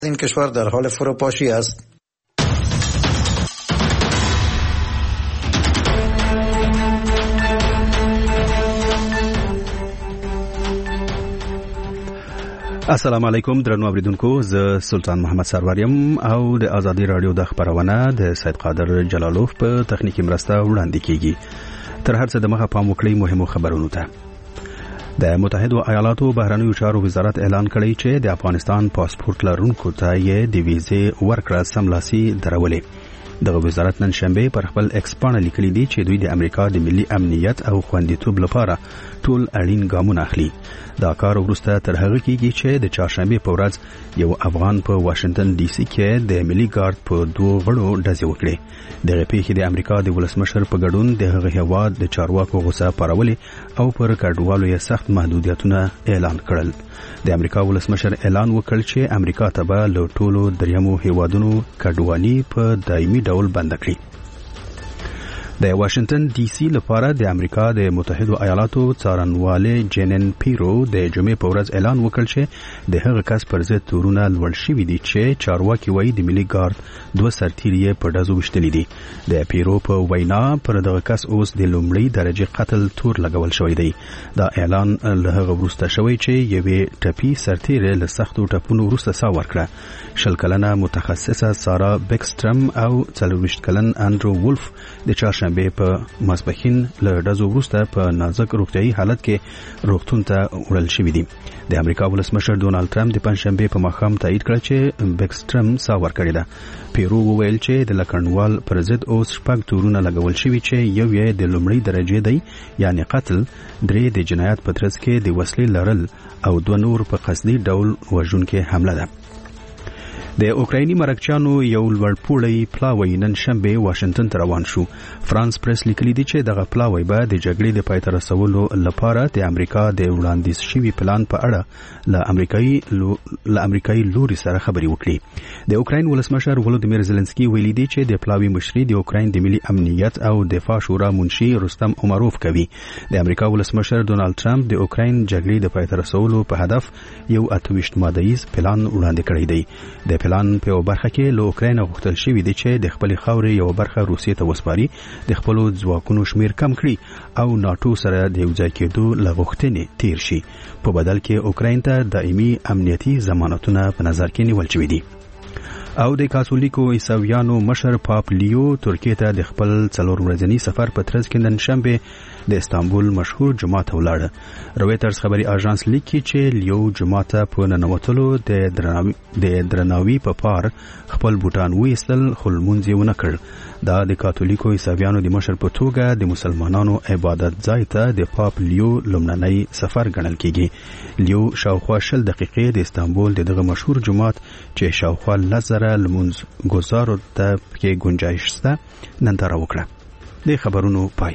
این کشور در حال فروپاشی است. السلام علیکم درنو اوریدونکو، زه سلطان محمد سروریم او د ازادي رادیو د خبرونه د سید قادر جلالوف په تخنیکی مرسته وړاندې کیږي. تر هر څه د مخه پام وکړئ مهمو خبرونو ته. د متحده ایالاتو بهرنیو چارو وزارت اعلان کړی چې د افغانستان پاسپورت لرونکو ته یې د ویزې ورکړه سملاسي درولې. دغه وزارت نن شنبه پر خپل ایکس باندې لیکلي دي چې دوی د امریکا د ملي امنیت او خوندیتوب لپاره ټول اړین ګامونه اخلي. دا کار وروسته تر هغه کېږي چې د چهارشنبه په ورځ یو افغان په واشنگټن ډي سي کې د ملي ګارد په دوه غړو ډزې وکړې. دغه پیښې د امریکا د ولسمشر په ګډون د هغه هیواد د چارواکو غوسه پارولې او پر کډوالو یې سخت محدودیتونه اعلان کړل. د امریکا ولسمشر اعلان وکړ چې امریکا ته به له ټولو دریمو هیوادونو کډوالي په دایمي ډول بند کړي. د واشنگټن ډي سي لپاره د امریکا د متحده ایالاتو څارنوالې جینن پیرو د جمعې په ورځ اعلان وکړ چې د هغه کس پر ضد تورونه لوړ شوي دي چې چارواکي وایي د ملي ګارد دوه سرتیري په ډزو وشتلي دي. د پیرو په وینا پر دغه کس اوس د لومړۍ درجه قتل تور لګول شوی دی. دا اعلان له هغه وروسته شوی چې یوې ټپي سرتیري له سختو ټپونو وروسته ساه ورکړه. 20 کلنه متخصصه سارا بیکسترم او 40 کلن انډرو وولف د چهارشنبه په ماسپښین له ډزو وروسته په نازک روغتیايي حالت کې روغتون ته وړل شوي دي. د امریکا ولسمشر ډونالد ټرمپ د پنځشنبه په ماښام تایید کړ چې بیکسترم ساه ورکړې ده. پیرو وویل چې د لکړنوال پر ضد اوس 6 تورونه لګول شوي چې یو یې د لومړۍ درجه دی یعنی قتل، 3 د جنایت په ترڅ کې د وسلې لرل او 2 نور په قصدي ډول وژونکې حمله ده. د اوکرایني مرکچانو یو لوړپوړی پلاوی نن شنبه واشنگټن ته روان شو. فرانس پریس لیکلی دی چې دغه پلاوی به د جګړې د پای ته رسولو لپاره د امریکا د وړاندیز شوي پلان په اړه له امریکایي لوري سره خبرې وکړي. د اوکراین ولسمشر ولودیمیر زيلنسکي ویلي دی چې د پلاوی مشري د اوکراین د ملي امنیت او دفاع شورا منشي رستم عمروف کوي. د امریکا ولسمشر ډونالد ټرمپ د اوکراین جګړې د پای ته رسولو په هدف یو 28 مادهیز پلان وړاندې کړی دی. د پلان په برخه کې له اوکراین غوښتل شوی دی چې د خپل خاورې یو برخه روسیې ته وسپاري، د خپل ځواکونو شمیر کم کړي او ناتو سره د یوځای کېدو لغوښتنې تیر شي. په بدل کې اوکراین ته دایمي امنیتي ضمانتونه په نظر کې نیول شوي دي. او د کاتولیکو عیسویانو مشر پاپ لیو ترکیه ته د خپل 4 ورځنی سفر په ترڅ کې نن شنبه د استانبول مشهور جومات ته ولاړ. رويټرز خبري اژانس لیکي چې لیو جومات ته په ننوتلو د درناوي په پار خپل بوټان وېستل خو لمونځ یې ونه کړ. دا د کاتولیکو عیسویانو د مشر په توګه د مسلمانانو عبادت ځای ته د پاپ لیو لومړنی سفر ګڼل کیږي. لیو شاوخوا 20 دقیقې د استانبول دغه مشهور جومات چې شاوخوا 10,000 لمونځ گزارو ته کې گنجائش شته ننداره وکړه. د خبرونو پای.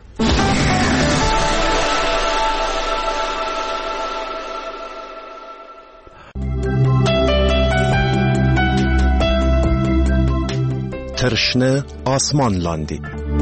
ترشنه آسمان لاندې.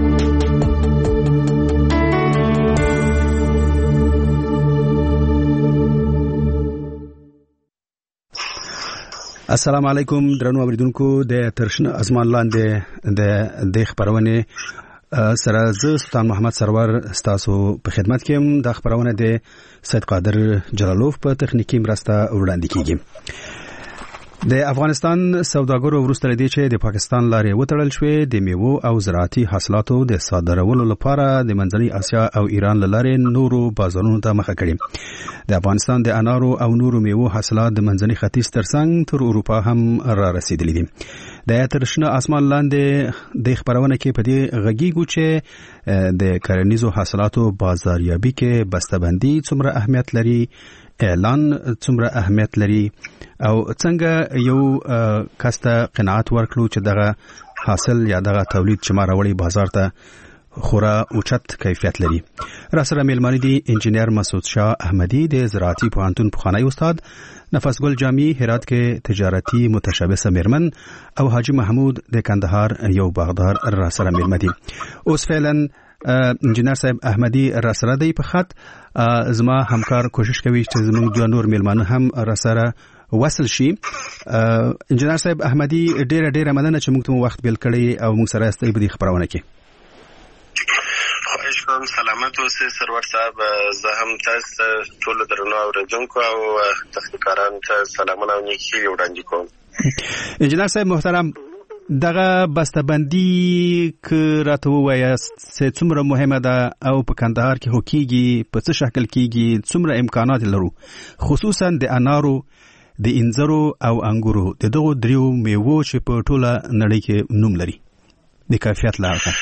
السلام علیکم درنو اوریدونکو، د ترشنه آسمان لاندې د خبرونه سره زه سلطان محمد سرور ستاسو په خدمت کې يم. د خبرونه د سید قادر جلالوف په تخنیکی مرسته وړاندې کیږي. د افغانستان سوداګرو وروسته لدی چې د پاکستان لارې وتړل شوې د میوو او زراعتي حاصلاتو د صادرولو لپاره د منځنۍ اسیا او ایران لارې نورو بازارونو ته مخه کړي. د افغانستان د انارو او نورو میوو حاصلات د منځنۍ ختیځ ترڅنګ تر اروپا هم را رسیدلي دي. د ترشنه آسمان لاندې د خبرونه کې په دې غږیږو چې د کرنیزو حاصلاتو بازاریابي کې بسته‌بندي څومره اهمیت لري، اعلان څومره اهمیت لري او څنګه یو کسته قناعت ورکړو چې دغه حاصل یا دغه تولید چې ما راوړي بازار ته خورا اوچت کیفیت لري. را سره میلمانه دي انجینر مسعود شاه احمدی د زراعتي پوهنتون پخوانی استاد، نفس ګل جامی هرات کې تجارتي متشبث میرمن او حاجی محمود د کندهار یو باغدار را سره میلمه دي. اوس فعلا انجینر صاحب احمدی را سره دی په خط. زما همکار کوشش کوي چې زموږ د نور میلمانه هم را سره وصل شي. انجنیر صاحب احمدي ډېره مننه چې موږ ته وخت بیل کړی او موږ سره استای په دې خبرونه کې. خواهش کوم سلامت اوسئ سرور صاحب. زه هم تاسو ټول درنو اوریدونکو او تخنیکارانو ته سلامونه او نیکي وړاندې کوم. انجنیر صاحب محترم، دغه بسته‌بندي که راته ووایاست چې څومره مهمه ده او په کندهار کې هوکیږي، په څه شکل کېږي، څومره امکانات لرو، خصوصا د انارو، د انځرو او انګورو، د دغو دریو میوو چې په ټوله نړۍ کې نوم لري د کیفیت لپاره.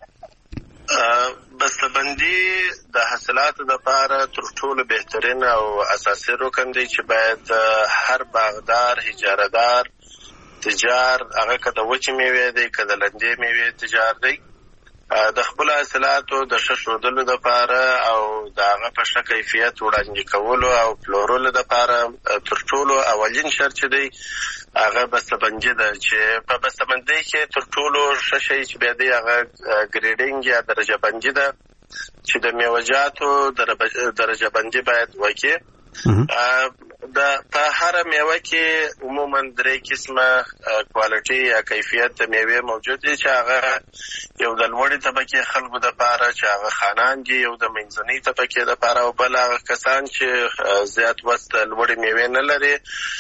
بسته‌بندي د حاصلاتو لپاره تر ټولو بهترین او اساسي رکن دی چې باید هر باغدار، اجارهدار، تجار، هغه که د وچې میوې دی که د لندې میوې تجار دی، د خپل حاصلاتو د ښه ښودلو لپاره او د هغه په ښه کیفیت وړاندې کولو او پلورلو لپاره تر ټولو اولین شرط چې دی هغه بسته‌بندي ده، چې په بسته‌بندۍ کې تر ټولو ښه شی چې بیا دی هغه ګریډینګ یا درجه بندي ده، چې د میوه‌جاتو درجه بندي باید وکړي. په هر میوه کې عموما 3 قسمه کوالټي یا کیفیت د میوې موجود دي، چې هغه یو د لوړې طبقې خلکو دپاره چې هغه خانان دي، یو د منځنۍ طبقې دپاره، او بل هغه کسان چې زیات وس د لوړې میوې نه لري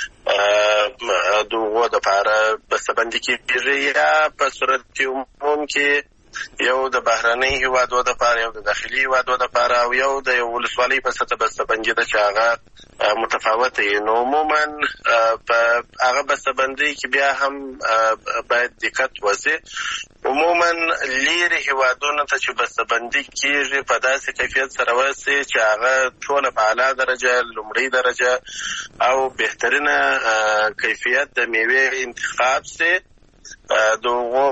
د هغو دپاره بسته‌بندي کېږي. یا په صورت عموم کې یو د بهرنۍ هیوادو دپاره، یو د داخلي هیوادو دپاره، او یو د یو ولسوالۍ په سطح بسته‌بندي ده چې هغه متفاوته وي. نو عموما په هغه بسته‌بندۍ کې بیا هم باید دقت وشي. عموما لیرې هیوادونو ته چې بسته‌بندي کېږي په داسې کیفیت سره وشي چې هغه ټوله په اعلی درجه، لومړۍ درجه او بهترینه کیفیت د میوې انتخاب سي. دغه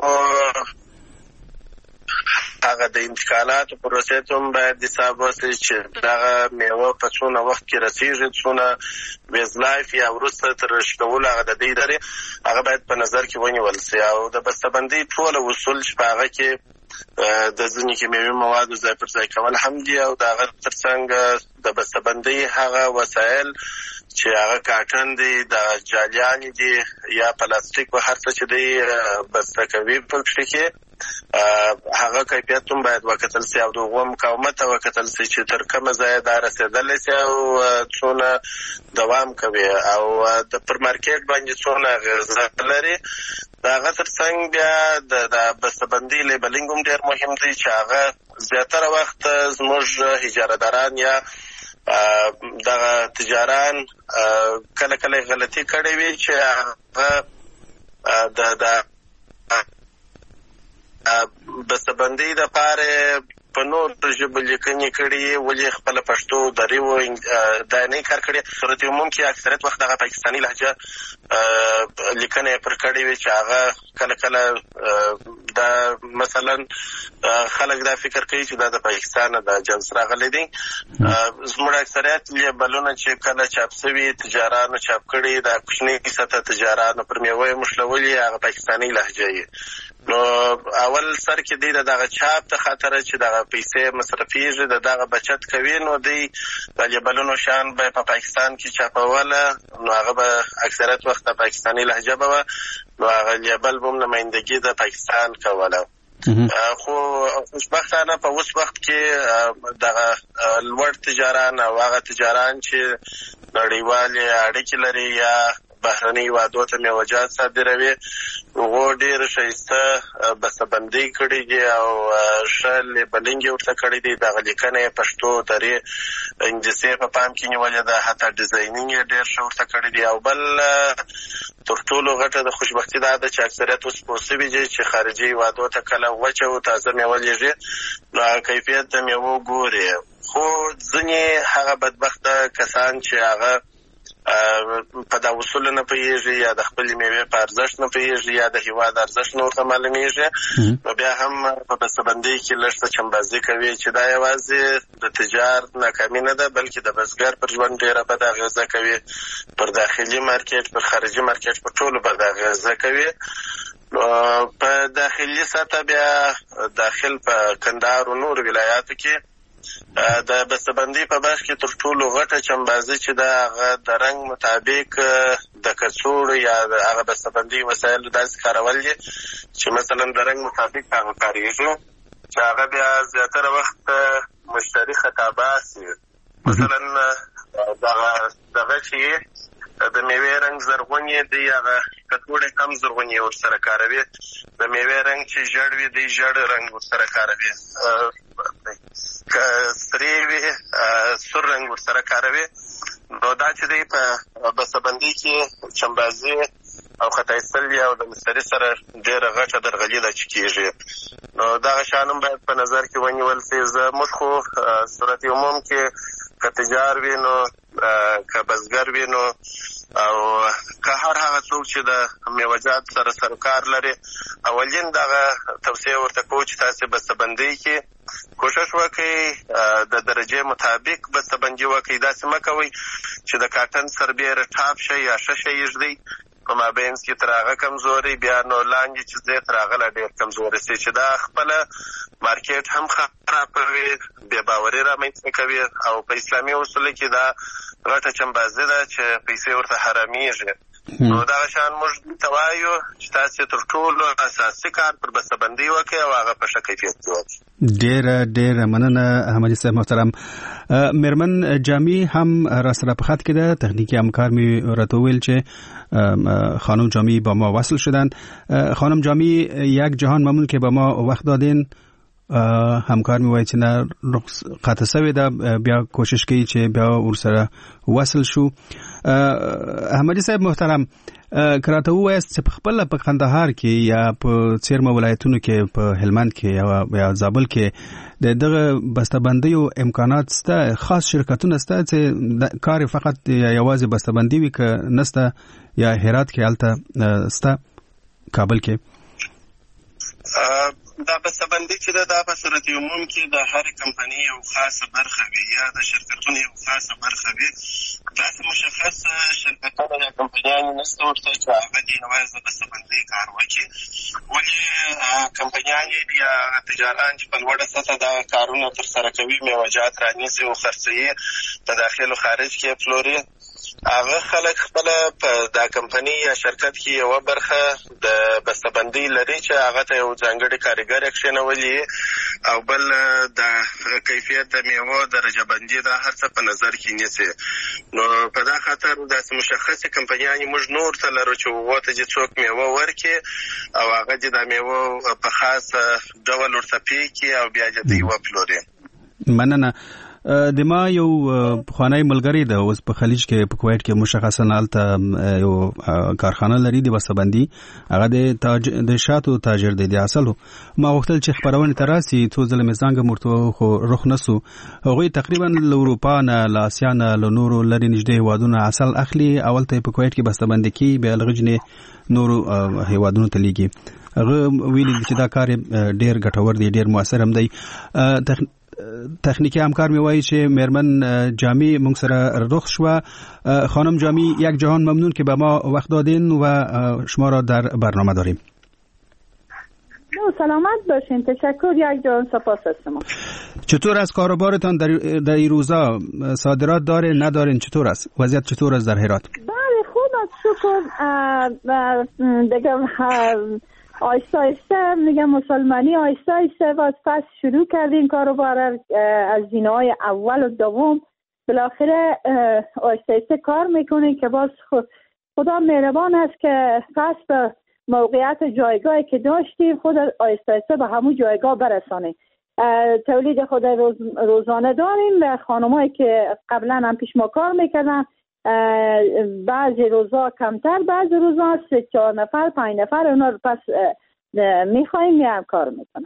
هغه د انتقالاتو پروسې ته هم باید حساب وشي چې دغه میوه په څونه وخت کې رسیږي، څونه ویز لایف یا وروسته تر رشدولو هغه د دې لري، هغه باید په نظر کې ونیول سي. او د بسته‌بندۍ ټول اصول چې په هغه کې د ځینې کیمیاوي موادو ځای پر ځای کول هم دي، او د هغه ترڅنګ د بسته‌بندۍ هغه وسایل چې هغه کاټن دی، د جالیانې دي یا پلاستیک و هر څه چې دی بسته کوي پکې کې هغه کیفیت هم باید وکتل سي، او د هغو مقاومت ته وکتل سي چې تر کومه ځایه دا رسېدلی سي او څونه دوام کوي او پر مارکیټ باندې څونه اغېزه لري. د هغه ترڅنګ بیا د بسته‌بندۍ لیبلینګ هم ډېر مهم دی، چې هغه زیاتره وخت زموږ اجارهداران یا دغه تجاران کله کله غلطي کړې وي چې هغه د بسته‌بندۍ دپاره په نور ژبو لیکنې کړي، ولې خپله پښتو دري و دا نه کار کړي. صورت عموم کې اکثریت وخت هغه پاکستاني لهجه لیکنه پر کړې وي چې هغه کله کله دا مثلا خلک دا فکر کوي چې دا د پاکستان د جنس راغلی دی. زموږ اکثریت لیبلونه چې کله چاپ سوي تجارانو چاپ کړي، دا کوچنۍ سطح تجارانو پر میوه یې مشلولي هغه پاکستاني لهجه یې. نو اول سر کې دی دغه چاپ ته خاطر چې دغه پیسې مصرفیږي، دغه بچت کوي، نو دی د لیبلونو شان به په پاکستان کې چاپوله، نو هغه به اکثریت وخت د پاکستاني لهجه به وه، نو هغه لیبل به هم نمایندګي د پاکستان کوله. خو خوشبختانه په اوس وخت کې دغه لوړ تجاران او هغه تجاران چې نړیوالې اړیکې لري یا بهرنۍ هیوادو ته میوه‌جات صادروي، هغو ډېر ښایسته بسته‌بندۍ کړي دي او ښه لیبلینګ یې ورته کړی دی. دغه لیکنه یې پښتو، دري، انګلیسي په پام کې نیولې ده، حتی ډیزاینینګ یې ډېر ښه ورته کړی دی. او بل تر ټولو غټه د خوشبختي دا ده چې اکثریت اوس پوه سوي دي چې خارجي هیوادو ته کله وچه او تازه میوه لېږي، نو هغه کیفیت د میوو ګوري. خو ځینې هغه بدبخته کسان چې هغه په دا اصول نه پوهېږي یا د خپلې میوې په ارزښت نه پوهېږي یا د هېواد ارزښت نه ورته معلومېږي، نو بیا هم په بسته‌بندۍ کې لږ څه چمبازي کوي چې دا یوازې د تجار ناکامي نه ده، بلکې د بزګر پر ژوند ډېره بده اغېزه کوي، پر داخلي مارکیټ، پر خارجي مارکیټ، پر ټولو بده اغېزه کوي. په داخلي سطح بیا داخل په کندهار او نور ولایاتو کې د بسته‌بندي په بخش کې تر ټولو غټه چمبازي چې دا هغه د رنګ مطابق د کڅوړو یا هغه بسته‌بندي وسایل داسې کارول دي چې مثلا د رنګ مطابق هغه کاریږي چې هغه بیا زیاتره وخت مشتری خطاباس مثلا دغه چې د میوې رنګ زرغونی دی هغه کټوړې کم زرغونی ورسره کاروي د میوې رنګ چې ژړ وي دی ژړ رنګ ورسره کاروي سرې وي سور رنګ ورسره کاروي نو دا چې دی په بسته‌بندي کې چمبازي او خطا ایستل او د مشتری سره ډېره غټه درغلي ده چې کېږي نو دغه شیان هم باید په نظر کې ونیول سي زموږ خو صورت عموم کې که تجار وي نو که بزګر وي نو او که هر هغه څوک چې د میوه‌جات سره سروکار لري اولین دغه توصیه ورته کوو چې تاسې بسته‌بندۍ کې کوشش وکړئ د درجې مطابق بسته‌بندي وکړئ داسې مه کوئ چې د کاټن سربیره ټاپ شي یا ښه شی ږدئ په مابینځ کې تر هغه کمزوري بیا نو لاندې چې ځای تر هغه لا ډېر کمزوري سي چې دا خپله مارکیټ هم خرابوي بې باوري رامنځته کوي او په اسلامي اصولو کې دا غټه چمبازي ده چې پیسې ورته حرامېږي نو دغه شیان موږ ته وایو چې تاسې تر ټولو اساسي کار پر بسته‌بندي وکړئ او هغه په ښه کیفیت کې وکړئ. ډېره مننه احمدي صاحب محترم. میرمن جامی هم را سره په خط کې ده تکنیکی همکار می راته ویل چې خانم جامی با ما وصل شدن. خانم جامی یک جهان ممنون که با ما وقت دادین. همکار می وایي چې نه قطع سوی ده بیا کوشش کوي چې بیا ورسره وصل شو. احمدي صاحب محترم کراته وایست چې په خپل په قندهار کې یا په څیرمه ولایتونو کې په هلمند کې یا زابل کې دغه بسته‌بندي او امکانات سته خاص شرکتونه سته چې کار فقط یوازې بسته‌بندي وي که نسته یا هرات کې الته سته کابل کې دا بسته‌بندي چې دا په صورت عموم کې د هر کمپنۍ یو خاصه برخه وي یا د شرکتونو یو خاصه برخه وي داسې مشخص شرکتونه یا کمپنیانې نشته ورته چې هغه دې یوازې د بسته‌بندۍ کار وکړي ولې کمپنیانې یا تجاران چې په لوړه سطحه دغه کارونه ترسره کوي میوه‌جات رانیسي او خرڅوي په داخل او خارج کې پلوري هغه خلک خپله په دا کمپنۍ یا شرکت کې یوه برخه د بسته‌بندۍ لري چې هغه ته یو ځانګړي کارګر یې کښېنولي او بل د کیفیت د میوو درجه بندي دا هر څه په نظر کې نیسي نو په دا خاطر داسې مشخصې کمپنیانې موږ نور ته لرو چې هغو ته دې څوک میوه ورکړي او هغه دې دا میوه په خاص ډول ورته پیکي او بیا دې دوی وپلوري. مننه. د ما یو پخوانی ملګری ده اوس په خلیج کې په کویت کې مشخصا هلته یو کارخانه لري د بسته‌بندي هغه د شاتو تاجر دی د اصلو ما غوښتل چې خبرونه ته راسي څو ځله مې څنګه مرته خو رخ نسو هغوی تقریبا له اروپا نه له اسیا نه له نورو لري نږدې هیوادونو اصل اخلي اول ته په کویت کې بسته‌بندي کې بیا لغجنې نورو هیوادونو ته لیږي هغه ویلي چې دا کار ډیر ګټور دی ډیر موثر هم دی. تکنیکی همکار می وایي چې میرمن جامی مونږ سره رخ شو. خانم جامی یک جهان ممنون که به ما وقت دادین و شما را در برنامه داریم. سلامت باشین. تشکر. یک جهان سپاس از شما. چطور از کاروبارتان در این روزا صادرات داره ندارین چطور است وضعیت چطور است در هرات؟ بله خوب است شکر. دیگه آیسته آیسته میگم مسلمانی آیسته آیسته پس شروع کردیم کاروبار از زینه‌های اول و دوم بالاخره آیسته آیسته کار میکنیم که باز خدا مهربان است که پس به موقعیت جایگاهی که داشتیم خود آیسته آیسته به همون جایگاه برسانیم. تولید خود روزانه داریم و خانمایی که قبلا هم پیش ما کار میکردن بعضی روزا کمتر بعضی روزا 3-4 نفر 5 نفر اونا رو پس میخوایم میام کار میکنم.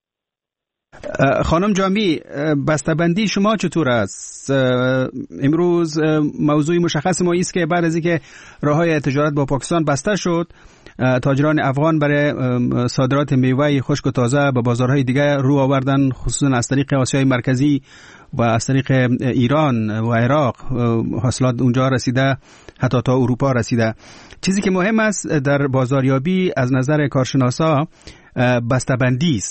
خانم جامی بسته‌بندی شما چطور است؟ امروز موضوع مشخص ما است که بعد از اینکه راههای تجارت با پاکستان بسته شد تاجران افغان برای صادرات میوه خشک و تازه به بازارهای دیگه رو آوردن خصوصا از طریق آسیای مرکزی و از طریق ایران و عراق حاصلات اونجا رسیده حتی تا اروپا رسیده. چیزی که مهم است در بازاریابی از نظر کارشناسا بسته‌بندی است.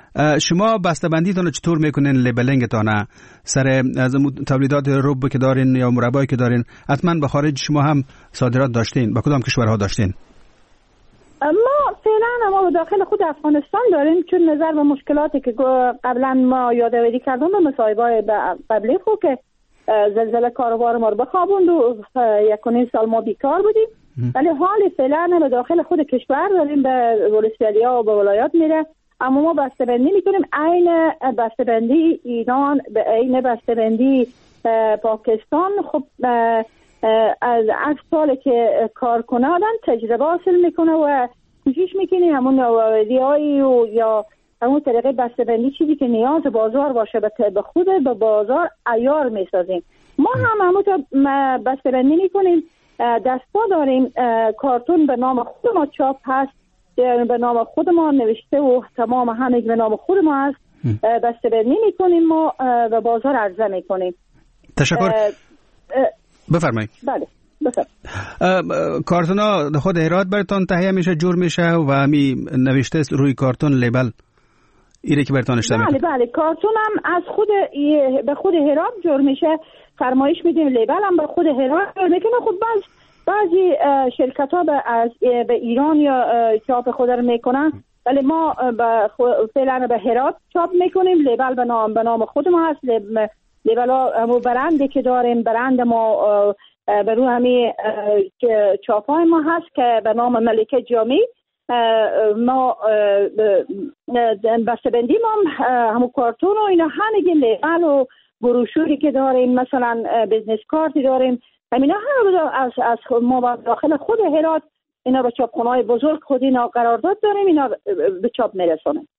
شما بسته‌بندیتون چطور میکنین؟ لیبلینگتون سر از تولیدات رب که دارین یا مربایی که دارین، حتما به خارج شما هم صادرات داشتین، به کدام کشورها داشتین؟ ما فعلا ما داخل خود افغانستان داریم، چون نظر به مشکلاتی که قبلا ما یادآوری کردم به مصاحبه‌های قبلی خود که زلزله کاروبار ما رو بخوابوند و 1.5 سال ما بیکار بودیم، ولی حال فعلا به داخل خود کشور داریم به ولسوالی‌ها و به ولایات میره، اما ما بسته‌بندی میکنیم عین بسته‌بندی ایران به عین بسته‌بندی پاکستان. خب از سالی که کارکنه آدم تجربه حاصل میکنه و کوشش میکنه همون نوآوری‌هایی و یا همون طریقه بسته‌بندی چیزی که نیاز بازار باشه به خود به بازار عیار میسازیم. ما هم همون بسته‌بندی میکنیم، دستا داریم، کارتون به نام خود ما چاپ هست، به نام خود ما نوشته و تمام همه به نام خود ما هست، بسته‌بندی میکنیم ما و بازار عرضه میکنیم. تشکر. بفرمایید. بله بفرمایید. کارتونا خود هرات براتون تهیه میشه، جور میشه و همی نوشته روی کارتون لیبل ایره که براتون اشتباه میکنه؟ بله کارتون هم از خود به خود هرات جور میشه، فرمایش میدیم لیبل هم به خود هرات جور میکنه. خب بعضی شرکت ها به ایران یا چاپ خود رو میکنن، ولی ما فعلا به هرات چاپ میکنیم، لیبل به نام خود ما هست. لیبل ها همون برندی که داریم، برند ما به روی همین چاپ های ما هست که به نام ملکه جامی. ما بسته‌بندی ما همون کارتون و اینا همگی لیبل و بروشوری که داریم، مثلا بیزنس کارتی داریم، همینا از ما داخل خود هرات اینا به چاپخانه‌های بزرگ خود اینا قرارداد داریم، اینا به چاپ میرسونیم.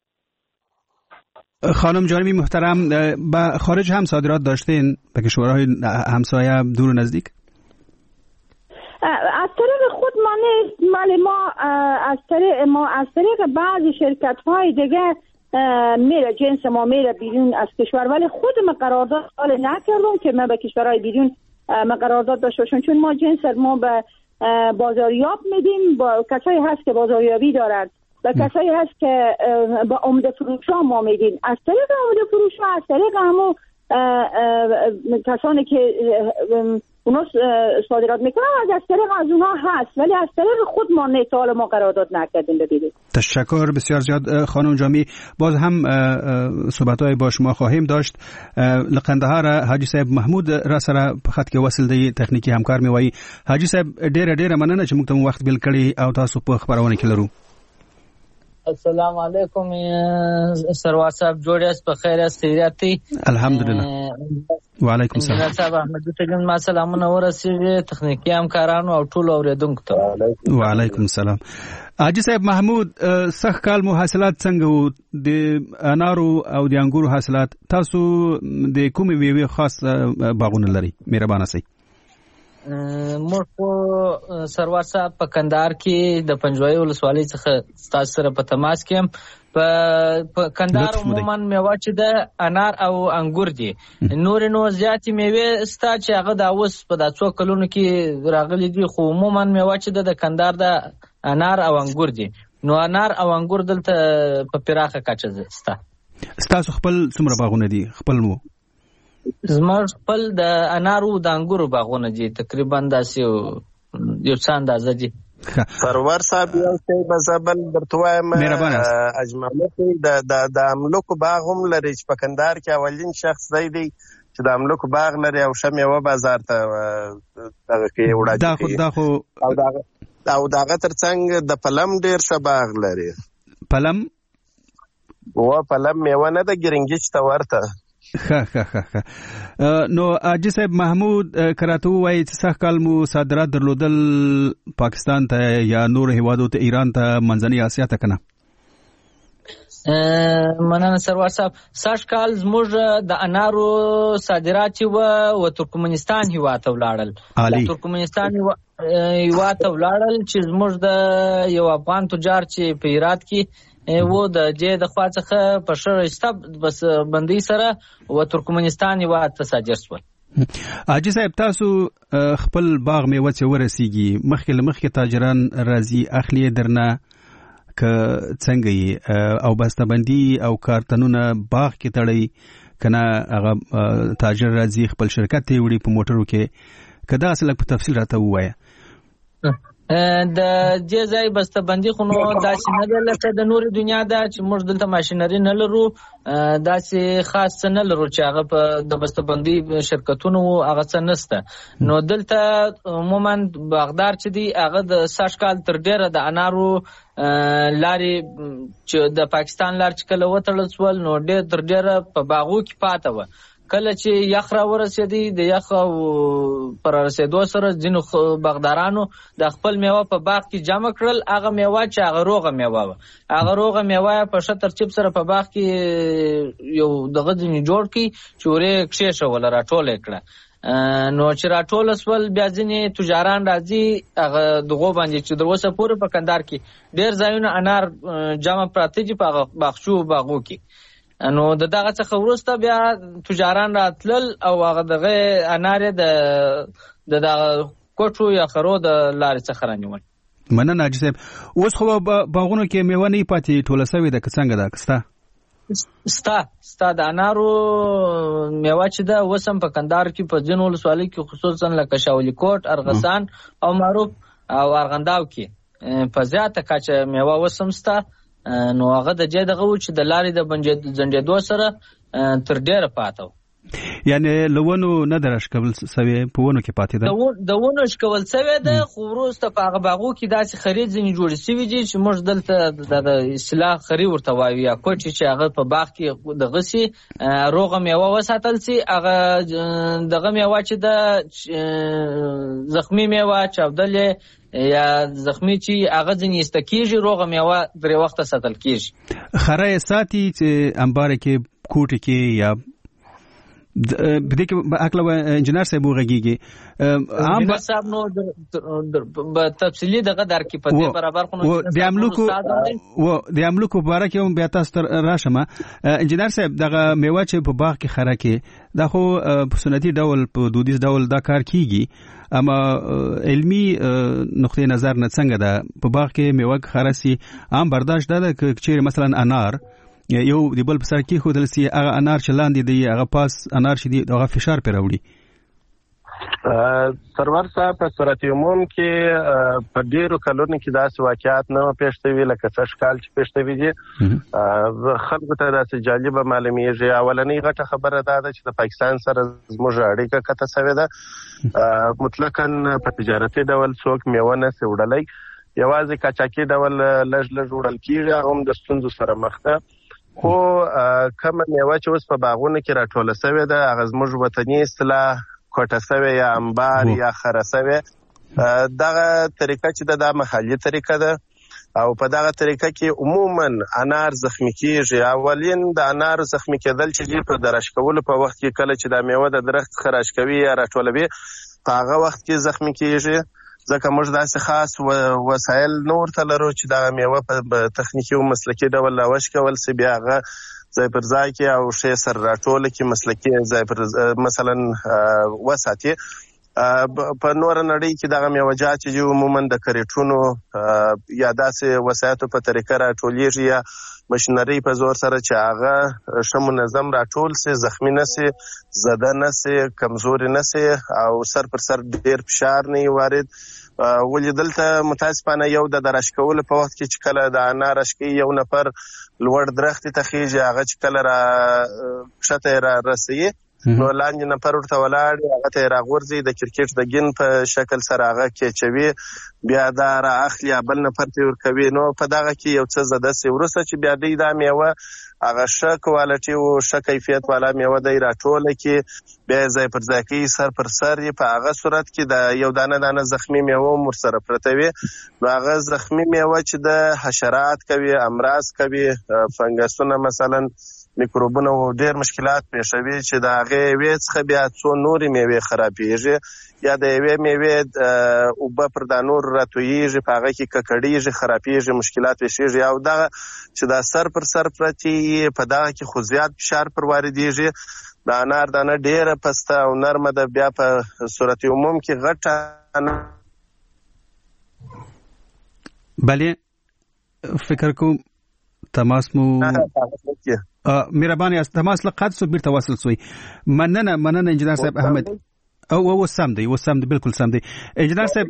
خانم جانبی محترم، به خارج هم صادرات داشتین به کشورهای همسایه دور و نزدیک؟ از طریق خود ما نیست، ولی ما از طریق بعضی شرکت‌های دیگه میره جنس ما میره بیرون از کشور، ولی خود ما قرارداد حال نکردم که ما به کشورهای بیرون ما قرارداد داشته باشیم، چون ما جنس ما به بازاریاب میدیم، با کسایی هست که بازاریابی دارن و کسایی هست که با عمده فروشا ما میدیم. از طریق عمده فروشا، از طریق همون کسانی که اونا صادرات میکنن از طریق از اونها هست، ولی از طریق خود ما نیتال ما قرارداد نکردیم. ببینید. تشکر بسیار زیاد خانم جامی. باز هم صحبت‌های با شما خواهیم داشت. لقندهار حاجی صاحب محمود را سره په خط کې وصل دی تخنیکی همکار می وای. حاجی صاحب ډېر مننه چې موږ ته وخت بیل کړی او تاسو په خبرونه کې لرو. السلام علیکم سروار صاحب، جوړ یاست؟ په خیر یاست؟ خیریت دی؟ الحمدلله. وعلیکم السلام. انجینر صاحب احمد ته ما سلامونه ورسیږي، تخنیکی همکارانو او ټول اوریدونکو ته. وعلیکم السلام. حاجی صاحب محمود، سخت کال مو حاصلات څنګه وو د انارو او د انګورو حاصلات؟ تاسو د کومې میوې خاص باغونه لري؟ مهربانه سئ. موږ په سروار صاحب په کندهار کې د پنجوایي ولسوالۍ څخه تاسو سره په تماس کې یم. په کندهار عموما میوه چې د انار او انګور دي، نور نو زیاتې میوې ستا چې هغه د اوس په د څو کلونو کې راغلي دي، خو عموما میوه چې د کندهار د انار او انګور دي. نو انار او انګور دلته په پراخه کچه ستا. ستاسو خپل څومره باغونه دي؟ خپل مو؟ زموږ خپل د انارو د انګورو باغونه دي، تقریبا داسې یو څه اندازه دي. سرور صاحب یو څه بزبل درته وایم، اجماله د املوکو باغ هم لري چې په کندهار کې اولین شخص دی چې د املوکو باغ لري او شمیوه بازار ته دغه کې وړاندې او دغه ترڅنګ د پلم ډیر ښه باغ لري. پلم میوه نه د ګرنګیچ ته ورته. نو حاجی صاحب محمود کراته وایي چې سخت کال مو صادرات درلودل پاکستان ته یا نور هیوادو ته، ایران ته، منځنۍ اسیا ته کنه؟ مننه سروار صاحب. سږ کال زموږ د انارو صادرات و ترکمنستان هیواد ته ولاړل. ترکمنستان هیواد ته ولاړل چې زموږ د یو افغان تجار چې په هرات کې و د جې د خوا څخه په شرسته بس بندي سره و ترکمنستان هیواد ته صادر شول. حاجی صاحب تاسو خپل باغ میوه چې ورسیږي، مخکې تاجران راځي اخلي درنه که څنګه او بسته‌بندي او کارتنونه باغ کې تړي کنه هغه تاجر راځي خپل شرکت ته وړي په موټرو کې کدا اصل په تفصیل راته وایي د دې ځای بسته‌بندي خو نو داسې نه ده لکه د نورې دنیا ده چې موږ دلته ماشینري نه لرو داسې خاص څه نه لرو چې هغه په د بسته‌بندي شرکتونو هغه څه نشته نو دلته عموما باغدار چې دی هغه د سږ کال تر ډیره د انارو لارې چې د پاکستان لار چې کله وتړل شول نو ډېر تر ډیره په باغو کې پاته وه کله چې یخ را ورسېدی د یخ پر رسېدو سره ځینو باغدارانو د خپل میوه په باغ کې جمع کړل هغه میوه چې هغه روغه میوه وه هغه روغه میوه په ښه ترتیب سره په باغ کې یو دغه ځینې جوړ کړي چې ورې کښېښوله راټوله یې کړه نو چې راټوله سول بیا ځینې تجاران راځي هغه دغو باندې چې تر اوسه پورې په کندهار کې ډېر ځایونه انار جمع پراته دي په هغه باغچو باغو کې نو دغه څخه وروسته بیا تجاران راتلل او هغه دغه انار د کوټو یا خرو د لارې څخه رانیول مننه حاجي صاحب اوس خو باغونو کې میوه نه پاتې ټوله سوې ده که څنګه ده ستا د انارو میوه چې ده اوس هم په کندهار کې په ځینو ولسوالیو کې خصوصا لکه شاولي کوټ ارغسان او معروف او ارغنداو کې په زیاته کچه میوه اوس هم ستا نو هغه د دې دغه و چې د لارې د ځنډېدو سره تر ډیره پاته یعنی لونو نه درشکول سوي په ونو کې پاتې ده د ونو شکول سوي ده خو وروسته په هغه باغو کې داسې خرید ځینې جوړې سوي دي چې موږ دلته د اصطلاح خري ورته وایو یا کوټې چې هغه په باغ کې دغه سي روغه میوه وساتل سي هغه دغه میوه چې د زخمي میوه چاودلې یا زخمی چې هغه ځینې ایسته کېږي روغه میوه درې وخته ساتل کېږي خره یې ساتي چې انبار کې کوټې کې یا بده کې اکله انجنیر صاحب وغږیږي انجنیر صاحب نو تفصیلی دغه درکې په دې برابر خو د املوکو باره کې هم بیا تاسو راشم انجنیر صاحب دغه میوه چې په باغ کې خره کې دا خو په سنتي ډول په دودیز ډول دا کار کیږي اما علمی نقطه نظر نه څنګه ده په باغ کې میوه خره سي عام برداشت ده چې مثلا انار یو دی بل په سر کې خودل سي هغه انار چې لاندې دی هغه پاس انار چې دی هغه فشار پر راوړي سرور صاحب په صورت عموم کې په ډیرو کلونو کې داسې واقعیات نه پېښ شوي لکه څه کال چې پېښ شوي دي خلکو ته داسې جالبه معلومیږي اولنۍ غټه خبره دا ده چې د پاکستان سره زموږ اړیکه قطع شوې ده مطلقاً په تجارتي ډول څوک میوه نشي وړلی یوازې قاچاقي ډول لږ وړل کېږي هغه هم د ستونزو سره مخ ده خو کومه میوه چې اوس په باغونو کې راټوله شوې ده هغه زموږ وطني اصطلاح کوټه شوې یا انبار یا خره شوې دغه طریقه چې دا محلي طریقه ده او په دغه طریقه کې عموما انار زخمی کېږي اولین د انار زخمی کېدل چې په درش کولو په وخت کې کله چې د میوه د درخت خراش کوي یا راټولوي په هغه وخت کې زخمی کېږي ځکه موږ داسې خاص وسایل نه ورته لرو چې دا میوه په تخنیکي او مسلکي ډول راوش کول سي بیا هغه ځای پر ځای کې او شی سره راټوله کې مسلکي ځای پر مثلا وساتي په نور نړۍ کې دغه میوجات چې عموما د کریټونو یا داسې وسایتو په طریقه راټولیږي یا ماشینري په زور سره چې هغه ښه منظم راټول سي زخمی نسي زده نسي کمزوري نسي او سر پر سر ډیر فشار نه وارد ولې دلته متاسفانه یو د درش کولو په وخت کې چې کله د انار رشکي یو نفر لوړ درخت ته خيږي هغه چې کله را شته را رسي نو لاندې نفر ورته ولاړ هغه ته راغورځي د کرکټ د ګین په شکل سره هغه کېچوي بیا دا را اخلي بل نفر ته ورکوي نو په دغه کې یو څه زده سي ورسته چې بیا دې دا میوه هغه ښه کوالټي او ښه کیفیت والا میوه دی راټوله کې بیا ځای پر ځای کې سر پر سر په هغه صورت کې د یو دانه زخمی میوه مر سره پرته وي نو هغه زخمی میوه چې د حشرات کوي امراض کوي فنګسونه مثلا میکروبونه او ډېر مشکلات پېښوي چې د هغه وېڅخه بیا څو نورې میوې خرابېږي یا د یوې میوې اوبه پر دا نور راتویږي په هغه کې ککړېږي خرابېږي مشکلات پېښېږي او دغه چې دا سر پر سر پرتې په دغه کې خو زیات فشار پر واردېږي د انار دانه ډېره پسته او نرمه ده بیا په صورت عموم کې غټه بله فکر کوم تماس مو مهرباني است تماس لقد سو بیرته وصل سوی. مننه انجینر صاحب احمد. او سم دی بالکل سم دی انجینر صاحب.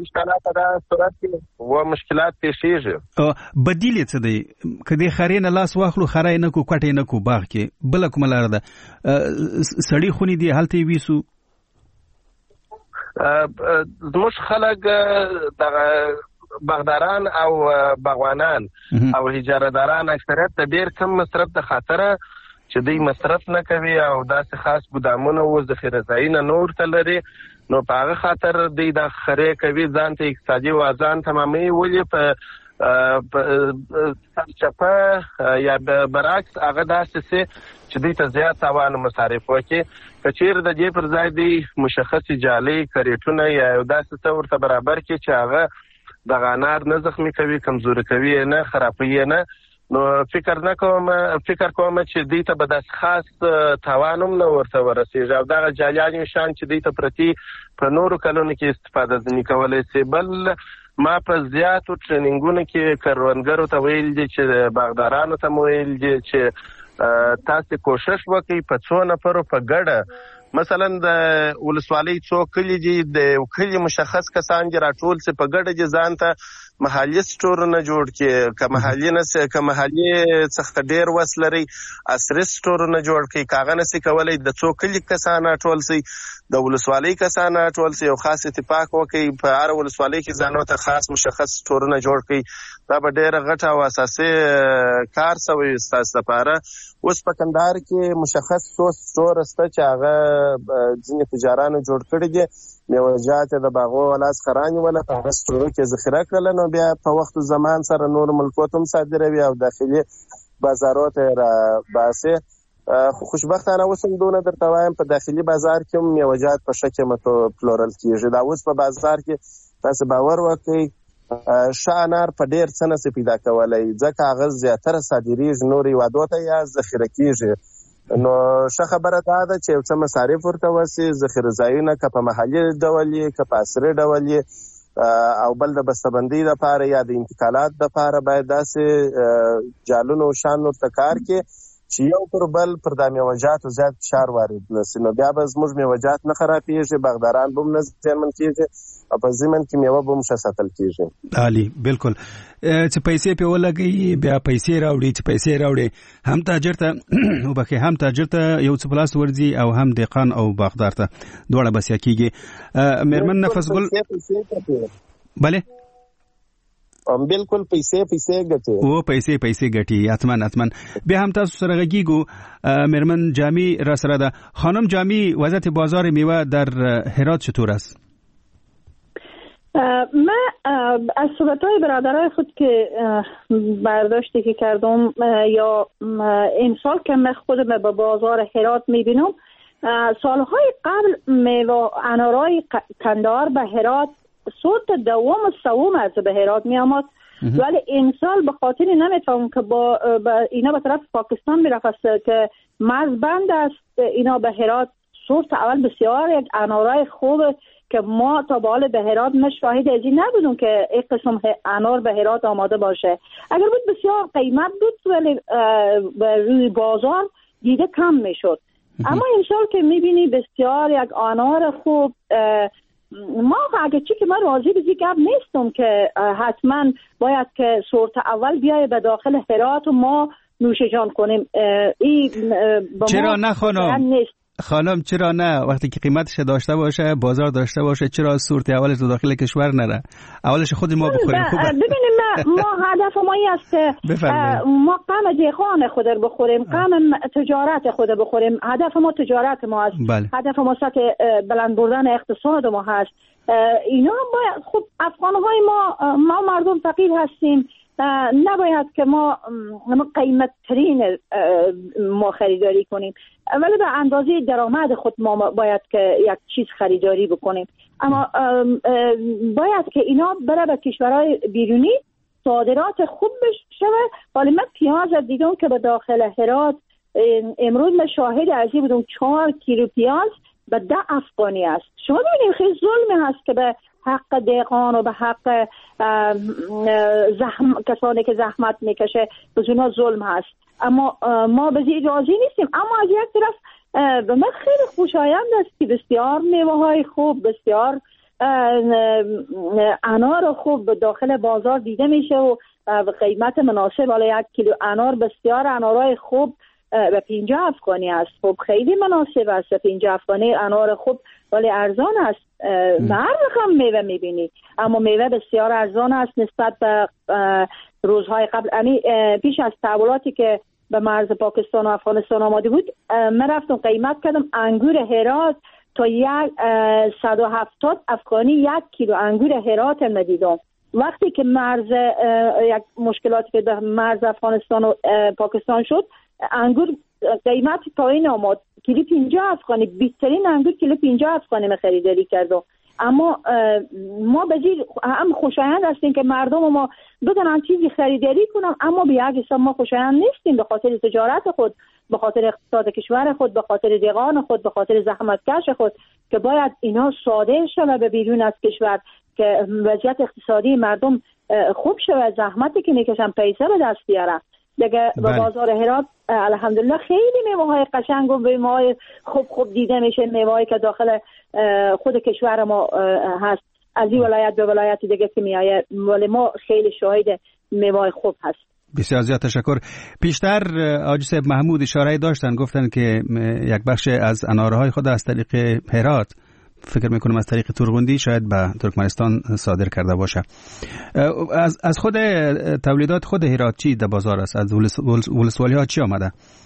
مشکلات پیښیږي بدیل څه دی کدی خرینه لاس واخلو خرای نه کو کټې نه کو باغ کې بل کوم لار ده سړی خونی دی حالت ویسو زموږ خلک دغه باغداران او باغوانان او اجارهداران اکثریت د ډیر کم مصرف د خاطره چې دوی مصرف نه کوي او داسې خاص ګودامونه او ذخیره ځایونه نور ته لري نو په هغه خاطر دوی د خرې کوي ځان ته اقتصادي وزن تمامي ولې په سرچپه یا برعکس هغه داسې چې دوی ته زیات تاوان مصارف وکړي کچیر د دې پر ځای دی مشخص جالي کریټونه یا داسې څه ورته برابر کړي چې هغه د غانار نه زخمی کوي کمزوري کوي نه خرابوي نه نو فکر کوم چې دوی ته به داس خاص تاوانم نه ورته ورسیږي او دغه جالیان شان چې دوی ته پرتی په نورو کلونو کې استفاده ځنی کولای شي. بل ما په زیاتو ټریننګونو کې کروندګرو ته ویل دي چې باغدارانو ته ویل دي چې تاسو کوشش وکړئ په څو نفرو په ګډه مثلا د ولسوالۍ څو کلی دي د کلی مشخص کسان چې راټول سي په ګډه دي ځان ته محلي سټورونه جوړ کړي که محلي څخه ډیر وسلري عصري سټورونه جوړ کړي کاغه نسي کولای د څو کلی کسان راټول سي د ولسوالۍ کسان راټول سي او خاص اتفاق وکړي په هر ولسوالۍ کې ځانو ته خاص مشخص سټورونه جوړ کړي دا به ډیره غټه او اساسي کار سوی تاسو لپاره. اوس په کندهار کې مشخص سټور سته چې هغه ځینې تجارانو جوړ کړي دي میوه‌جات د باغو ولاس خرانی ولا په سټور کې ذخیره کړل نو بیا په وخت زمان سره نور ملکوت هم صادروي او داخلي بازارات را باسي. خوشبختانه اوس هم دونه درته وایم په داخلي بازار کې هم میوه‌جات په شکه متو پلورل کیږي. دا اوس په بازار کې تاسو باور وکړئ شانار په ډیر څه نه پیدا کولای ځکه هغه زیاتره صادریږي نور یوادو ته یا ذخیره کیږي نو ښه خبره ده چې څه مصارف ورته وسی ذخیره ځایونه که په محلي ډول که په عصري ډول او بل د بسته‌بندۍ لپاره یا د انتقالات لپاره باید داسې جالونو او شان ورته کار کې چې یو پر بل پر د میوه‌جاتو زیات فشار وارد نشي نو بیا به زموږ میوه‌جات نه خرابېږي باغداران به هم نه زیانمن کېږي او په ضمن کې میوه به هم ښه ساتل کېږي. عالي بالکل چې پیسې په ولګي بیا پیسې راوړي هم تاجر ته وبخې هم تاجر ته یو څه پلاس ورځي او هم دهقان او باغدار ته دواړه بسیا کېږي. مېرمن نفس ګل بله بالکل پیسې ګټي او پیسې ګټي اتمن بیا هم تاسو سره غږیږو. مېرمن جامی را سره ده. خانم جامی وضعیت بازار میوه در هرات چطور است؟ من از صحبت‌های برادرای خود که برداشتی که کردم یا امسال که من خودم به بازار هرات میبینم سالهای قبل میوه انارای کندهار به هرات صوت دوم و سوم از به هرات می آمد ولی امسال به خاطر نمیتونم که با اینا به طرف پاکستان میرفت که مرز بند است اینا به هرات صوت اول بسیار یک انارای خوب که ما تا به حال به هرات شاهد از این نبودیم که یک قسم انار به هرات آماده باشه. اگر بود بسیار قیمت بود ولی روی بازار دیده کم میشد. اما امسال که میبینی بسیار یک انار خوب ما اگه چی که من راضی به گپ نیستم که حتما باید که سورت اول بیای به داخل هرات و ما نوش جان کنیم. چرا نه خانم چرا نه وقتی که قیمتش داشته باشه بازار داشته باشه چرا صورت اولش رو داخل کشور نره اولش خود ما بخوریم خوبه. ببینیم ما هدف ما است که ما قم دیخان خود رو بخوریم قم تجارت خود بخوریم هدف ما تجارت ما است. بله. هدف ما است که بلند بردن اقتصاد ما هست. اینا باید خب افغان‌های ما مردم فقیر هستیم نباید که ما قیمت ترین ما خریداری کنیم ولی به اندازه درآمد خود ما باید که یک چیز خریداری بکنیم اما باید که اینا بره به کشورهای بیرونی صادرات خوب بشه. ولی من پیاز دیدم که به داخل هرات امروز من شاهد ازی بودم 4 کیلو پیاز به 10 افغانی است. شما ببینید خیلی ظلمی هست که به حق دهقان و به حق کسانی که زحمت میکشه به اونا ظلم هست. اما ما به این راضی نیستیم. اما از یک طرف به من خیلی خوشایند است که بسیار میوه های خوب، بسیار انار خوب داخل بازار دیده میشه و قیمت مناسب. حالا 1 کیلو انار، بسیار انارهای خوب به 50 افغانی است. خب خیلی مناسب است 50 افغانی انار خوب، ولی ارزان است. هر رقم میوه میبینی، اما میوه بسیار ارزان است نسبت به روزهای قبل. یعنی پیش از تحولاتی که به مرز پاکستان و افغانستان آماده بود، من رفتم قیمت کردم انگور هرات تا 170 افغانی 1 کیلو انگور هرات ندیدم. وقتی که یک مشکلاتی که در مرز افغانستان و پاکستان شد، انگور قیمت پایین آمد، کیلو 50 افغانی، بهترین انگور کیلو 50 افغانی من خریداری کردم. اما ما بزیر هم خوشایند هستیم که مردم ما بدونن چیزی خریداری کنن، اما به یک حساب ما خوشایند نیستیم به خاطر تجارت خود، به خاطر اقتصاد کشور خود، به خاطر دیگان خود، به خاطر زحمتکش خود که باید اینا صادر شود به بیرون از کشور که وضعیت اقتصادی مردم خوب شود، زحمتی که میکشن پیسه به دست بیارن. دیگه به بازار هرات الحمدلله خیلی میوه‌های قشنگ و میوه‌های خوب دیده میشه، میوه‌ای که داخل خود کشور ما هست، از این ولایت به ولایت دیگه که میآید، ولی ما خیلی شاهد میوه‌های خوب هست. بسیار زیاد تشکر. پیشتر حاجی صاحب محمود اشاره داشتن، گفتن که یک بخش از انارهای خود از طریق هرات، فکر میکنم از طریق تورغوندی، شاید به ترکمنستان صادر کرده باشه. از خود تولیدات خود هرات چی در بازار است؟ از ولسوالی ها چی آمده؟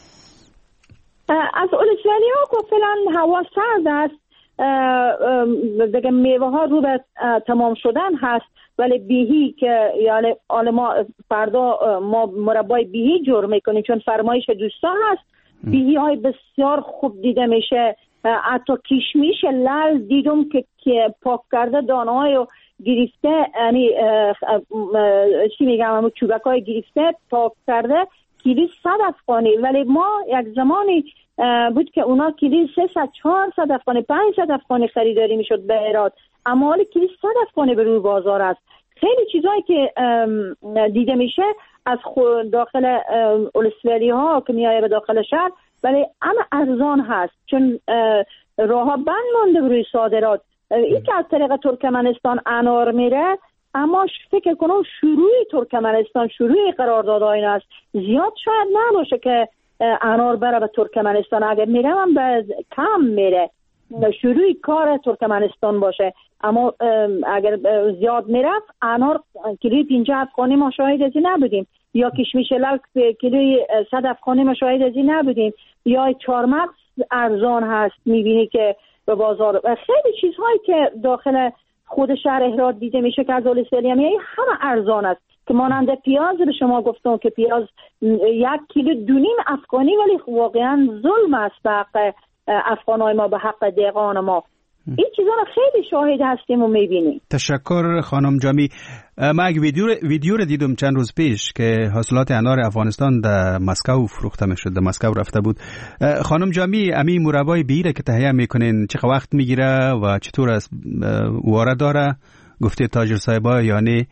از ولسوالی ها فعلا هوا سرد است، دیگه میوه ها رو به تمام شدن هست، ولی بیهی که یعنی ما فردا ما مربای بیهی جور میکنیم چون فرمایش دوستان هست. بیهی های بسیار خوب دیده میشه، حتی کشمیش لال دیدم که پاک کرده دانه‌های رو گرفته، یعنی چی میگم، همون چوبک‌های گرفته پاک کرده، کیلو 100 افغانی. ولی ما یک زمانی بود که اونا کیلو 300 400 افغانی 500 افغانی خریداری میشد به هرات، اما حالا کیلو 100 افغانی به روی بازار است. خیلی چیزایی که دیده میشه از داخل ولسوالی ها که میایه به داخل شهر، ولی اما ارزان هست چون راه ها بند مانده روی صادرات. این که از طریق ترکمنستان انار میره، اما فکر کنم شروع ترکمنستان، شروع قراردادهای این است، زیاد شاید نباشه که انار بره به ترکمنستان. اگر میره هم به کم میره، شروع کار ترکمنستان باشه. اما اگر زیاد میرفت انار کیلوی 50 افغانی ما شاهد ازی نبودیم، یا کشمیش لال کیلوی 100 افغانی ما شاهد ازی نبودیم، یا چهارمغز ارزان هست میبینی که به بازار. خیلی چیزهایی که داخل خود شهر هرات دیده میشه که از ولسوالی همه ارزان است، که مانند پیاز به شما گفتم که پیاز 1 کیلو 2.5 افغانی، ولی واقعا ظلم است به حق افغانای ما، به حق دیگان ما. این چیزا رو خیلی شاهد هستیم و میبینیم. تشکر خانم جامی. من یک ویدیو رو دیدم چند روز پیش که حاصلات انار افغانستان در مسکو فروخته میشد، در مسکو رفته بود. خانم جامی، امی مربای بیره که تهیه میکنین چقدر وقت میگیره و چطور است؟ واره داره؟ گفته تاجر صاحبا یعنی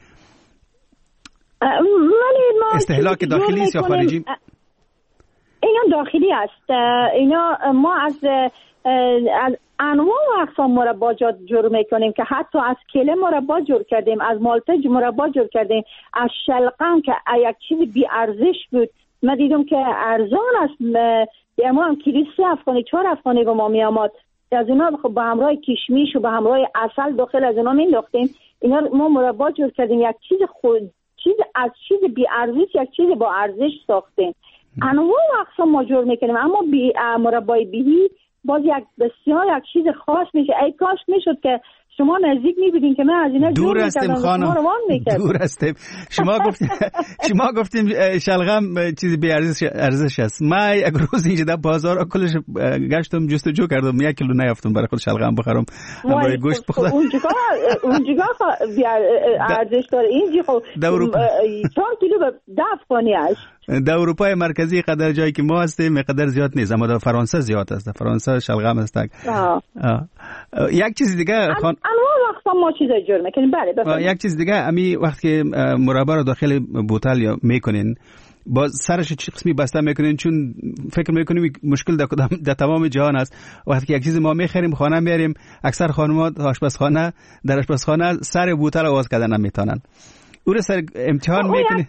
استهلاک داخلی است یا خارجی؟ اینا داخلی است. اینا ما از انواع و اقسام مرباجات جور میکنیم که حتی از کله مربا جور کردیم، از مالتج مربا جور کردیم، از شلغم که یک چیز بی ارزش بود من دیدم که ارزان است، ما هم کیلو 3 افغانی 4 افغانی به ما می آمد. از اینا با همراه کشمیش و با همراه عسل داخل از اینا مینداختیم. اینا ما مربا جور کردیم، یک چیز از چیز بی ارزش یک چیز با ارزش ساختیم. انواع و اقسام ما جور میکنیم، اما مربای بیهی باز بسیار یک چیز خاص میشه. ای کاش میشد که شما نزدیک میبینین که من از اینا دور هستیم خانم، دور هستیم. شما گفتیم شلغم چیزی بی ارزش است. من یک روز اینجا در بازار کلش گشتم جستجو کردم، 1 کیلو نیافتم برای خود شلغم بخرم، برای گوشت بخورم. اونجا بی ارزش داره، اینجا خب 4 کیلو به 10 افغانی است. در اروپای مرکزی قدر جایی که ما هستیم قدر زیاد نیست، اما در فرانسه زیاد است. در فرانسه شلغم است. یک چیز دیگه انواع وقتا ما چیزای جور میکنیم. بله بفرمایید. یک چیز دیگه، امی وقتی که مربا رو داخل بوتل یا میکنین با سرش چه قسمی بسته میکنین؟ چون فکر میکنیم مشکل در تمام جهان است. وقتی که یک چیز ما میخریم خانه میاریم، اکثر خانم‌ها آشپزخانه در آشپزخانه سر بوتل آواز کردن نمیتونن. او رو سر امتحان میکنه،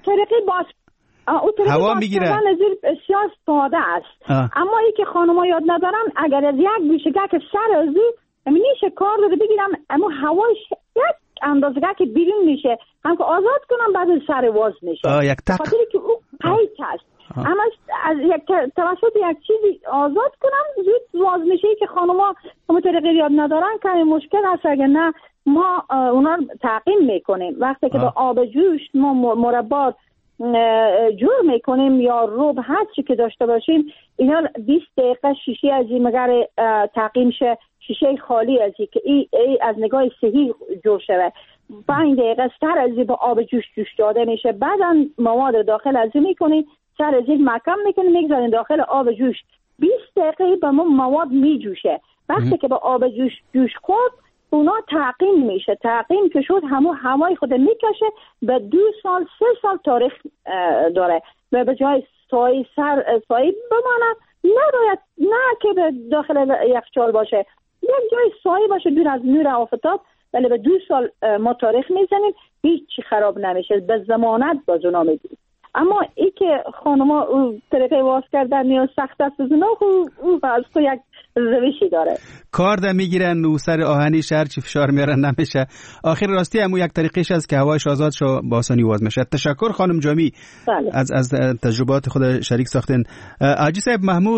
هوا میگیره. بسیار ساده است. اما ای که خانم‌ها یاد ندارن، اگر از یک بیشگک سر از میشه کار رو بگیرم، اما هواش یک اندازه که بیرون میشه، هم که آزاد کنم بعد سر واز میشه. یک تق. خاطری که او قید هست. اما از یک توسط یک چیزی آزاد کنم زود واز میشه که خانم‌ها همون طریقه یاد ندارن که مشکل هست. اگر نه ما اونا تعقیم میکنیم. وقتی که با آب جوش ما مربا جور میکنیم یا روب هر چی که داشته باشیم، اینا 20 دقیقه شیشه از این مگر تعقیم شه، شیشه خالی از این که ای از نگاه صحیح جور شده. 5 دقیقه سر از این با آب جوش داده میشه. بعدا مواد داخل از این میکنیم، سر از این محکم میکنیم، میگذاریم داخل آب جوش. 20 دقیقه با مواد میجوشه. وقتی که با آب جوش خورد اونا تعقیم میشه. تعقیم که شد همون هوای خود میکشه، به 2 سال 3 سال تاریخ داره و به جای سایه بمانه. نه که به داخل یخچال باشه، یک جای سایه باشه دور از نور آفتاب، ولی به 2 سال ما تاریخ میزنیم، هیچ چی خراب نمیشه. به ضمانت باز اونا میدیم. اما ای که خانما طریقه واز کردن یا سخت است از اونا، او از تو یک روشی داره. کار ده میگیرن و سر آهنی شهر چی فشار میارن نمیشه. آخر راستی همون یک طریقش هست که هوایش آزاد شو با آسانی واز میشه. تشکر خانم جامی. بله. از تجربات خود شریک ساختن. حاجی صاحب محمود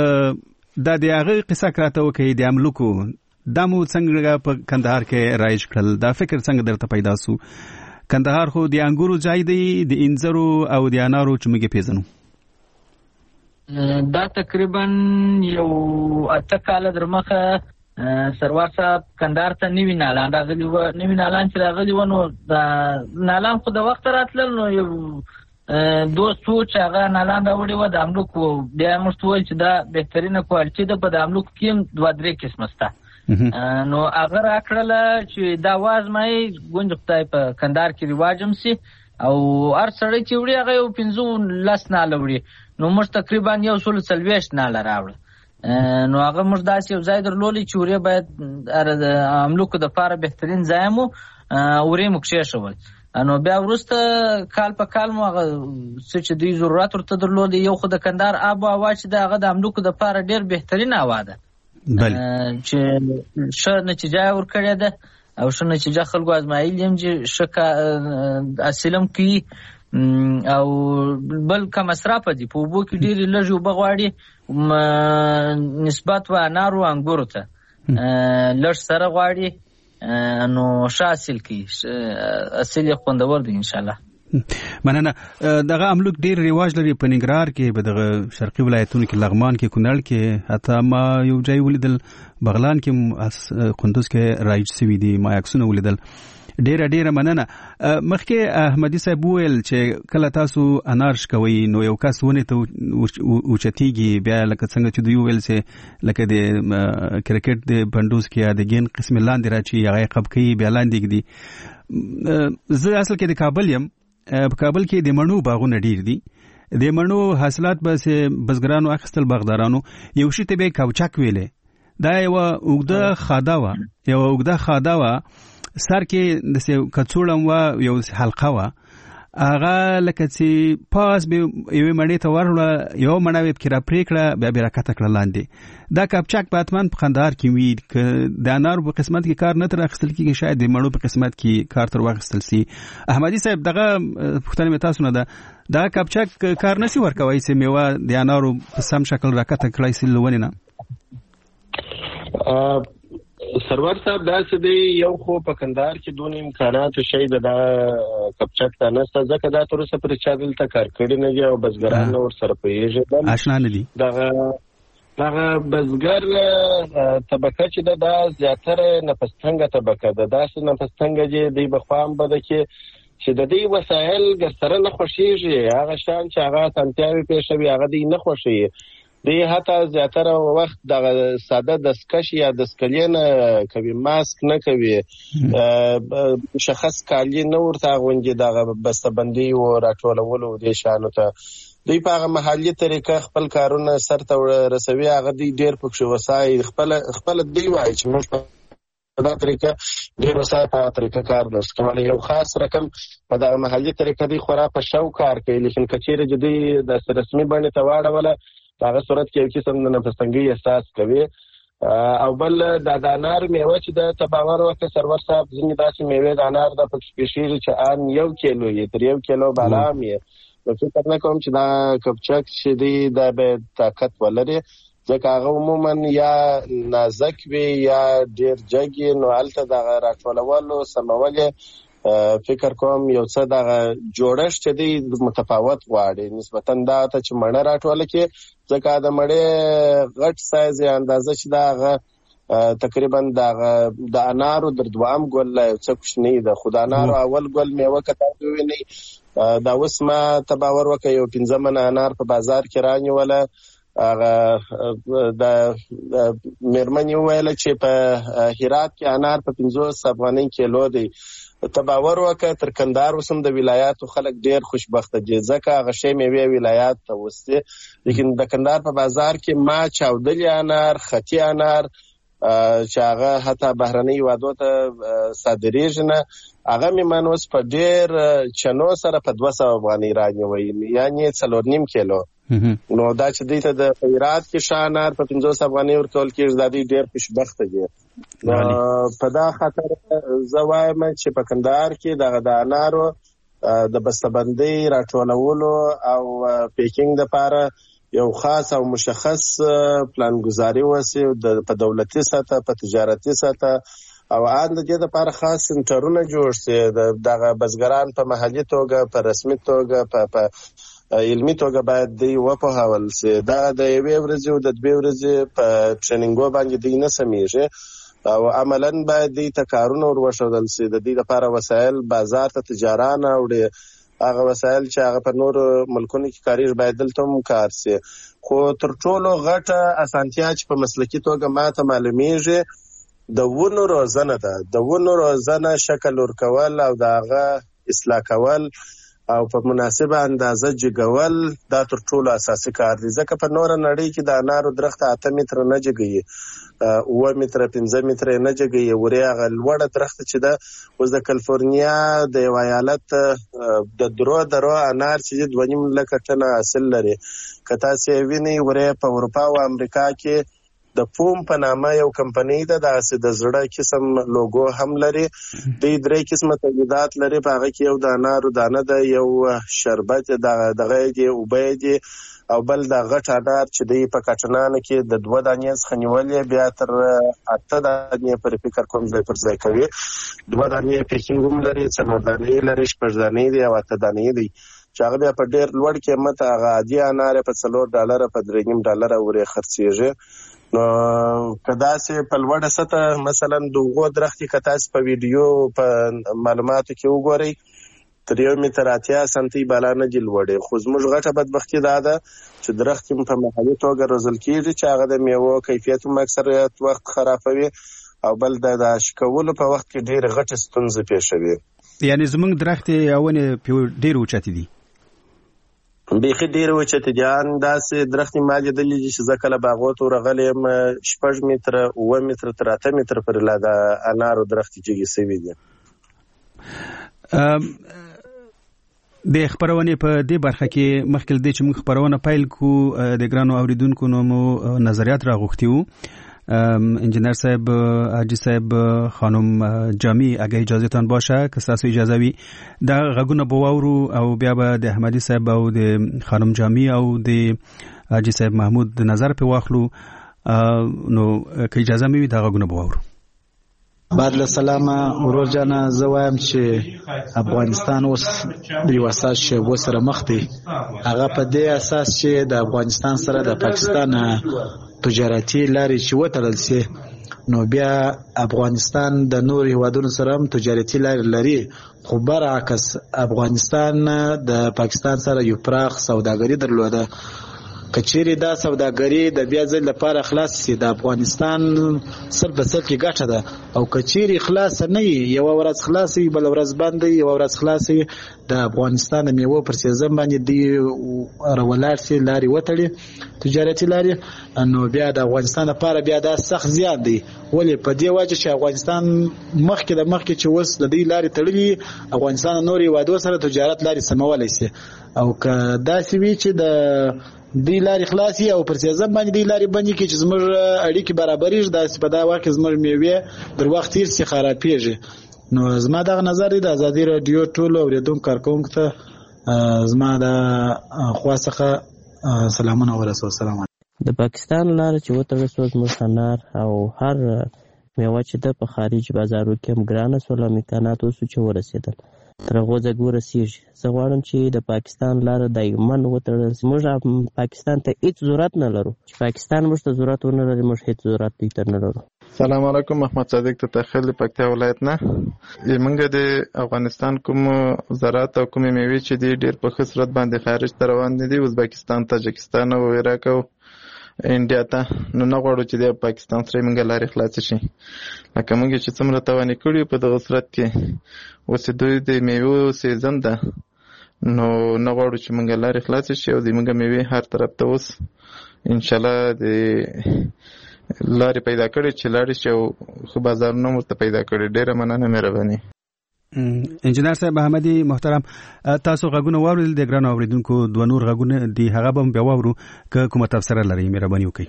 د دغه قصه کراته وکي د املوکو دمو څنګه په کندهار کې رایج کړل، دا فکر څنګه درته پیدا سو؟ کندهار خو د انګورو ځای دی، د انځرو او د انارو چې موږ پیژنو. دا تقریبا یو 8 کال درمخه سروار صاحب کندهار ته نوی نالان راغلی و. نوی نالان چې راغلی و نو دا نالان خو د وخت راتلل، نو یو دوست و چې هغه نالان راوړی و د املوکو. بیا موږ وویل چې دا بهترینه کوالټي ده، په د املوکو کې هم 2-3 قسمه شته. نو هغه راکړله چې دا وازمایي ګونج خدای په کندهار کې رواج هم سي، او هر سړی چې وړي هغه یو 15 ناله وړي. نو موږ تقریبا 140 ناله راوړه. نو هغه موږ داسې یو ځای درلودی چې وړي باید د املوکو دپاره بهترین ځای مو وړي مو کښېښول. نو بیا وروسته کال په کال مو هغه څه چې دوی ضرورت ورته درلودی، یو خو د کندهار آب و هوا چې د هغه د املوکو دپاره ډېر بهترین هوا ده چې ښه نتیجه یې ورکړې ده او ښه نتیجه خلکو ازمایلي هم چې ښه حاصل هم کوي. او بل که مصرفه دي، په اوبو کې ډېرې لږې اوبه غواړي نسبت و انارو انګورو ته لږ سره غواړي، نو ښه حاصل کوي، حاصل یې خوندور دی انشاءالله. مننه. دغه املوک ډیر رواج لري په ننګرهار کې، په دغه شرقي ولایتونو کې، لغمان کې، کونړ کې، حتی ما یو ځای ولیدل بغلان کې، قندوز کې رایج سوي دي، ما عکسونه ولیدل. ډیره مننه. مخکې احمدي صاحب وویل چې کله تاسو انار شکوي نو یو کس ونې ته اوچتېږي، بیا لکه څنګه چې دوی وویل چې لکه د کرکټ د بندوز کې یا د ګین قسم لاندې راچی هغه قب کوي بیا لاندې ږدي. زه اصل کې د کابل یم. په کابل کې د مڼو باغونه ډیر دي. د مڼو حاصلات به بزګرانو اخیستل، باغدارانو. یو شی ته به کوچک ویلې، دا یو اوږده خاده وه، سر کې د کڅوړم وه، یو حلقه وه، هغه لکه چې پاس به یوې مڼې ته ورغله، یوه مڼه به پکې را پرې کړه، بیا به راکته کړه لاندې. دا کپچک به حتما په کندهار کې وي. که د انارو په قسمت کې کار نه تر اخیستل کېږي، شاید د مڼو په قسمت کې کار تر واخیستل سي. احمدي صاحب دغه پوښتنه مې تاسو نه ده، دغه کپچک کار نشي ورکوی چې میوه د انارو په سم شکل راکته کړای سي له ونې نه؟ سرور صاحب داسې دی، یو خو په کندهار کې دون امکاناتو شی د کپچک ته نشته، ځکه دا تر اوسه پورې چا دلته کار کړی نه دي او بزګران نه ورسره پوهېږي، اشنا نه دي. دغه بزګر طبقه چې ده دا زیاتره نفستنګه طبقه ده. داسې نفستنګه چې دی به خوا هم بده چې د دې وسایل ګرسره نه خوښېږي، هغه شیان چې هغه اسانتیاوې پېښوي هغه دی نه خوښوي. دی حتی زیاتره وخت دغه ساده دستکش یا دستکلې نه کوي، ماسک نه کوي، مشخص کالي نه ورته اغوندي، دغه بسته‌بندي او راټولولو دې شیانو ته دوی په هغه محلي طریقه خپل کارونه سرته رسوي. هغه دوی ډېر پکښې وسایي خپله دوی وایي چې موږ په دا طریقه ډېر وسایي په هغه طریقه کار نشو کولی. یو خاص رقم په دغه محلي طریقه دوی خورا په شوق کار کوي، لیکن که چیرې چې دوی داسې رسمي بڼې ته واړوله په هغه صورت کې یو قسم د نفس‌تنګۍ احساس کوي. او بل د انار میوه چې د تباور وکړه سرور صاحب، ځینې داسې میوې د انار د پکښې پېښېږي چې ان 1 کیلو یې تر 1 کیلو بالا هم یې، نو فکر نه کوم چې دا کپچک چې دی دا به طاقت ولري، ځکه هغه عموما یا نازک وي یا ډېر جګ وي، نو هلته دغه راټولولو سمول فکر کوم یو څه دغه جوړښت چې دی متفاوت غواړي نسبتا دا ته چې مڼه راټوله کړي، ځکه د مڼې غټ سایز یا اندازه چې دا هغه تقریبا د انارو در دوام ګل لا یو څه کوچنی ده، خو د انارو اول ګل میوه که تاسو ووینئ دا اوس ما تباور وکړه یو 15 منه انار په بازار کې رانیوله. هغه د مېرمنې وویله چې په هرات کې انار په 50 افغانۍ کیلو دی. تباور وکړه تر کندهار اوس هم د ولایاتو خلک ډېر خوشبخته دي، ځکه هغه شی میوې ولایات ته وستې، لیکن د کندهار په بازار کې ما چاودلي انار، خطي انار چې هغه حتی بهرنۍ هیوادو ته صادریږي نه، هغه مې من اوس په ډېر چنو سره په 200 افغانۍ رانیوی، یعنې 4.5 کیلو. نو دا چې دوی ته د هرات کې ښه انار په 50 افغانۍ ورکول کېږي، دا دوی ډېر خوشبخته دي. په دا خاطر زه وایم چې په کندهار کې دغه د انارو د بسته‌بندۍ راټولولو او پیکینګ دپاره یو خاص او مشخص پلانګذاري وسي په دولتي سطح، په تجارتي سطح، او ان د دې لپاره خاص سنټرونه جوړ سي. دغه بزګران په محلي توګه، په رسمي توګه، په علمي توګه باید دی وپوهول سي. دا د 1 ورځې او د 2 ورځې په ټریننګو باندې دی نه سمیږي، او عملاً باید دی ته کارونه ور وښودل سي. د دې لپاره وسایل بازار ته تجاران اوړي، هغه وسایل چې هغه په نورو ملکونو کې کاریږي باید دلته هم کار سي. خو تر ټولو غټه اسانتیا چې په مسلکي توګه ماته معلومیږي د ونو روزنه ده. د ونو روزنه، شکل ورکول او د هغه اصلاح کول او په مناسبه اندازه جګول، دا تر ټولو اساسي کار دی، ځکه په نوره نړۍ کې د انارو درخت 8 متره نه جګوي، 9 متره 15 متره نه جګوي. ورې هغه لوړه درخت چې ده اوس د کالیفورنیا د یو ایالت د درو انار چې 2.5 لکه ټنه حاصل لري. که تاسې وینئ ورې په اروپا او امریکا کې د پوم په نامه یو کمپنۍ ده، داسې د زړه قسم لوګو هم لري. دوی 3 قسمه تولیدات لري، په هغه کې یو د انارو دانه ده، یو شربت دغه دی، اوبه دي، او بل د غټ انار چې دی په کاټنانو کې د 2 دانې څخه نیولې بیا تر 8 دانې پر فکر کوم ځای پر ځای کوي. 2 دانې پیکینګ هم لري، 4 دانې لري، 6 دانې دي او 8 دانې دي، چې هغه بیا په ډېر لوړ قیمت هغه عادي انار په $4 په $3.5 ورې خرڅېږي. نو که داسې په لوړه سطح مثلا د اوغو درختې که تاسې په ویډیو په معلوماتو کې وګورئ تر 1 متر 80 سانتي بالا نه دي لوړې، خو زموږ غټه بدبختي دا ده چې درخت په محلي توګه روزل کېږي، چې هغه د میوو کیفیت هم اکثریت وخت خرابوي، او بل د اشکولو په وخت کې ډېرې غټې ستونزې پیښوي. یعنې زموږ درختې او ونې ډېر اوچتې دي، بیخي ډېر اوچتې دي. ان داسې درختې ما لیدلي دي چې زه کله باغو ته ورغلی یم 6 متره 9 متره تر 8 متره پورې لا د انارو درختې جګې سوي دي. د خبرونې په دې برخه کې مخکې له دې چې موږ خبرونه پیل کو د ګرانو اوریدونکو نو نظریات راغوښتي وو. انجینر صاحب، حاجی صاحب، خانم جامی، اگه اجازهتان باشه که تاسو اجازه وي دا غږونه بواورو او بیا به د احمدی صاحب او د خانم جامی او د حاجی صاحب محمود د نظر په واخلو، نو که اجازه مې وي دا غږونه بواورو. بعد له سلامه ورور جانا، زه وایم چې افغانستان اوس د یو اساس شی سره مخ دی، هغه په دې اساس چې د افغانستان سره د پاکستان تجارتي لارې چې وتړل سي، نو بیا افغانستان د نور هیوادونو سره هم تجارتي لارې لري، خو برعکس افغانستان د پاکستان سره یو پراخ سوداګري درلوده. کچېری دا سوداګري د بیا ځل لپاره خلاص شي د افغانستان سر په سر کې ګټه ده او کچېری خلاص نه یو ورځ خلاصي بل ورځ باندې یو ورځ خلاصي د افغانستان د میوه پر سیزن باندې دی رولار سي لاري وټړي تجارتي لاري نو بیا د افغانستان لپاره بیا دا سخت زیات دی ولې په دې وجه چې افغانستان مخکې چې وس د دې لاري تړلي افغانستان نوري وادو سره تجارت لاري سمولای شي او که دا سی وی چې د دی لاري خلاصي او پر سیزن باندې دی لاري باندې کې چې زموږ اړیکې برابرېږي دا په دا واقع زموږ میوه در وخت تیر سي خرابېږي نو زما دا نظر دی د ازادي رادیو ټول اوریدونکو کارکونکو ته زما د خواسخه سلامونه ورسول سلام د پاکستان لار چې وتړل شو زموږ انار او هر میوه چې د په خارج بازارو کې هم ګرانه سول امکانات اوس چې ورسېدل تر هغه ځکه ورسېږي زه غواړم چې د پاکستان لار دایماً وتړل شي موږ پاکستان ته هیڅ ضرورت نه لرو چې پاکستان موږ ته ضرورت ونه لري موږ هیڅ ضرورت نه لرو سلام علیکم محمد صادق ته تخیل پکتیا ولایت نه موږ د افغانستان کوم زراعت او کوم میوه چې ډیر په ښه صورت باندې خارج ته روان دي ازبکستان تاجکستان او عراق او انډیا ته نو نه غواړو چې د پاکستان سره موږ لارې خلاص شي لکه موږ چې څومره توانې کړي په دغه صورت کې اوس دوی د میوه سیزن ده نو نه غواړو چې موږ لارې خلاص شي او د موږ میوه هر طرف ته اوس ان شاء الله د لارې پیدا کړي چې لارې شي او خو بازارونه مرته پیدا کړي ډیره مننه مهرباني انجنیر صاحب احمدي محترم تاسو غوونه واورل د ګران اوریدونکو دوه نور غوونه دی هغه به بیا واورو که کومه تفسیر لري مهرباني وکړئ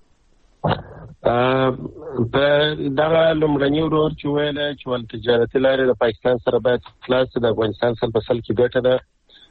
په دا لومړنی ورور چې ویل چې ول تجارتي لارې د پاکستان سره باید خلاص د افغانستان سره په سل کې ګټه ده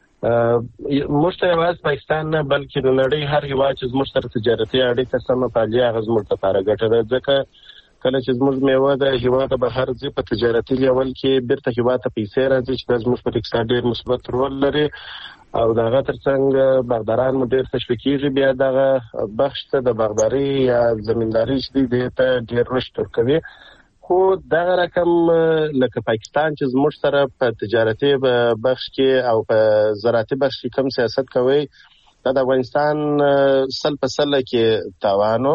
موږ ته یوازې پاکستان نه بلکې د نړۍ هر هیواد چې موږ سره تجارتي اړیکه سمه پالي هغه زموږ لپاره ګټه ده ځکه کله چې زموږ میوه د هیواد بهر ځي په تجارتي لیول کې بیرته هیواد ته پیسې راځي چې زموږ په اقتصاد ډېر مثبت رول لري او دغه ترڅنګ باغداران مو ډېر تشویقېږي بیا دغه بخش ته د باغداري یا زمینداري چې دی ته ډېر رشد ورکوي خو دغه رقم لکه پاکستان چې زموږ سره په تجارتي بخش کې او په زراعتي بخش کې کم سیاست کوي دا د افغانستان سل په سل کې تاوانو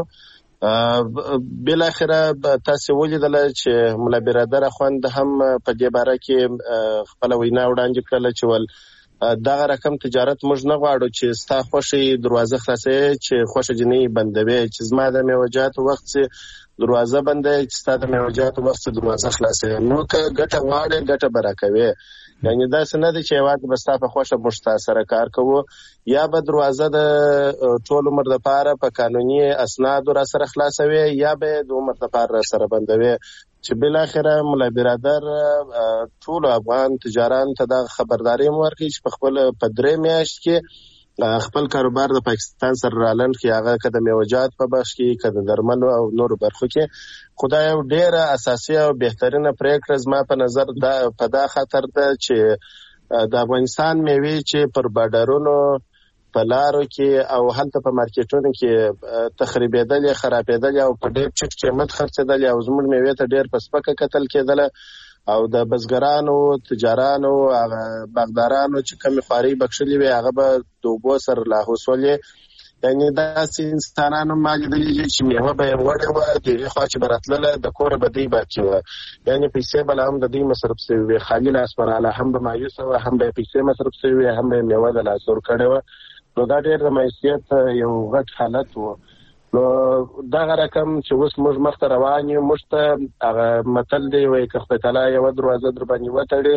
بل اخره تاسو ولیدل چې مولا برادر خوند هم په دې باره کې خپل وینا وړاندې کړل چې ول دغه رقم تجارت موږ نه غواړو چې ستا خوشي دروازه خلاصې چې خوشي جنې بندوي چې زما د میوجات وخت دروازه بندې چې ستا د میوجات وخت دروازه خلاصې نو که ګټه واړه ګټه برکوي یعنی دا څه نه دي چې واده بستا په خوشه مشتاق کار کوو یا به دروازه د ټول عمر د پاره په قانوني اسناد را سره خلاصوي یا به د عمر د پاره سره بندوي چې بل اخره مولا برادر ټول افغان تجاران ته د خبرداري ورکړي چې په خپل پدری میاشت کې خپل کاروبار د پاکستان سره رالند کې هغه کده میوجات په بخش کې کده درملو او نور برخو کې خدای یو ډیره اساسي او بهترینه پریکړه زما په نظر دا په دا خطر ده چې د افغانستان میوه چې پر بارډرونو په لارو کې او هلته په مارکیټونو کې تخریبېدل خرابېدل او په ډېر چټ قیمت خرڅېدل او زموږ میوه ته ډېر پسپکه قتل کېدل او د بزګرانو تجارانو باغدارانو چې کمی خواري بخښلې وي هغه به دوبو سره لاهوسولې یعنی داسې انسانانو مالي دي چې میوه به وړه و دغه خوا چې براتله د کور به دی باقي و یعنی پیسې بل هم د دې مصرف سوي خالي لاس پر اعلی هم به مایوس و هم به پیسې مصرف سوي هم به میوه د لاس ور کړو نو دا ډېر د مایوسیت یو غټ حالت و نو دغه رقم چې اوس موږ مخته روان یو موږ ته هغه متل دی وایي که خدای تعالی یو دروازه در باندې وتړي